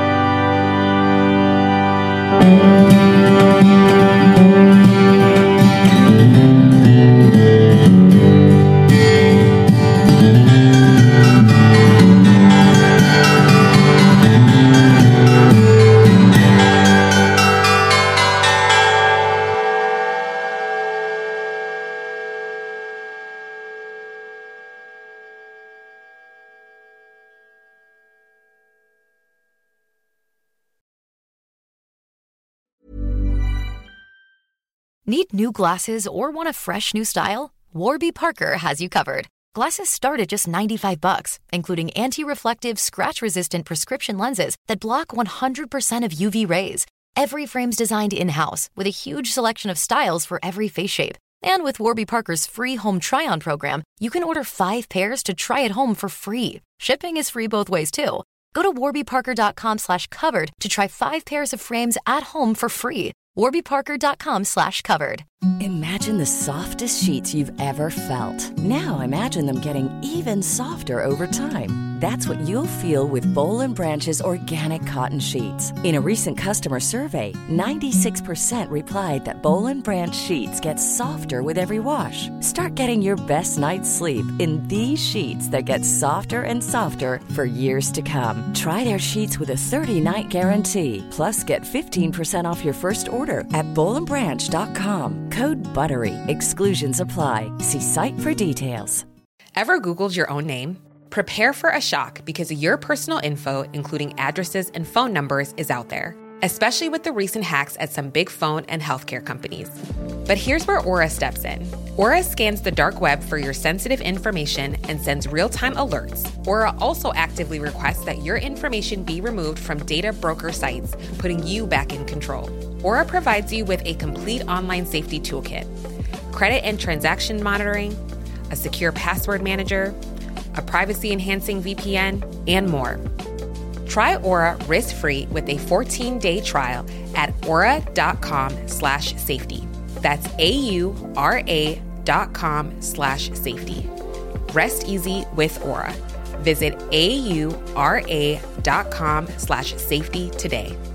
Need new glasses or want a fresh new style? Warby Parker has you covered. Glasses start at just ninety-five bucks, including anti-reflective, scratch-resistant prescription lenses that block one hundred percent of U V rays. Every frame's designed in-house with a huge selection of styles for every face shape. And with Warby Parker's free home try-on program, you can order five pairs to try at home for free. Shipping is free both ways, too. Go to warbyparker.com slash covered to try five pairs of frames at home for free. warbyparker.com slash covered. Imagine the softest sheets you've ever felt. Now imagine them getting even softer over time. That's what you'll feel with Boll and Branch's organic cotton sheets. In a recent customer survey, ninety-six percent replied that Boll and Branch sheets get softer with every wash. Start getting your best night's sleep in these sheets that get softer and softer for years to come. Try their sheets with a thirty-night guarantee. Plus, get fifteen percent off your first order at boll and branch dot com. Code BUTTERY. Exclusions apply. See site for details. Ever Googled your own name? Prepare for a shock because your personal info, including addresses and phone numbers, is out there, especially with the recent hacks at some big phone and healthcare companies. But here's where Aura steps in. Aura scans the dark web for your sensitive information and sends real-time alerts. Aura also actively requests that your information be removed from data broker sites, putting you back in control. Aura provides you with a complete online safety toolkit, credit and transaction monitoring, a secure password manager, a privacy-enhancing V P N, and more. Try Aura risk-free with a fourteen-day trial at aura.com slash safety. That's A-U-R-A dot com slash safety. Rest easy with Aura. Visit A-U-R-A dot com slash safety today.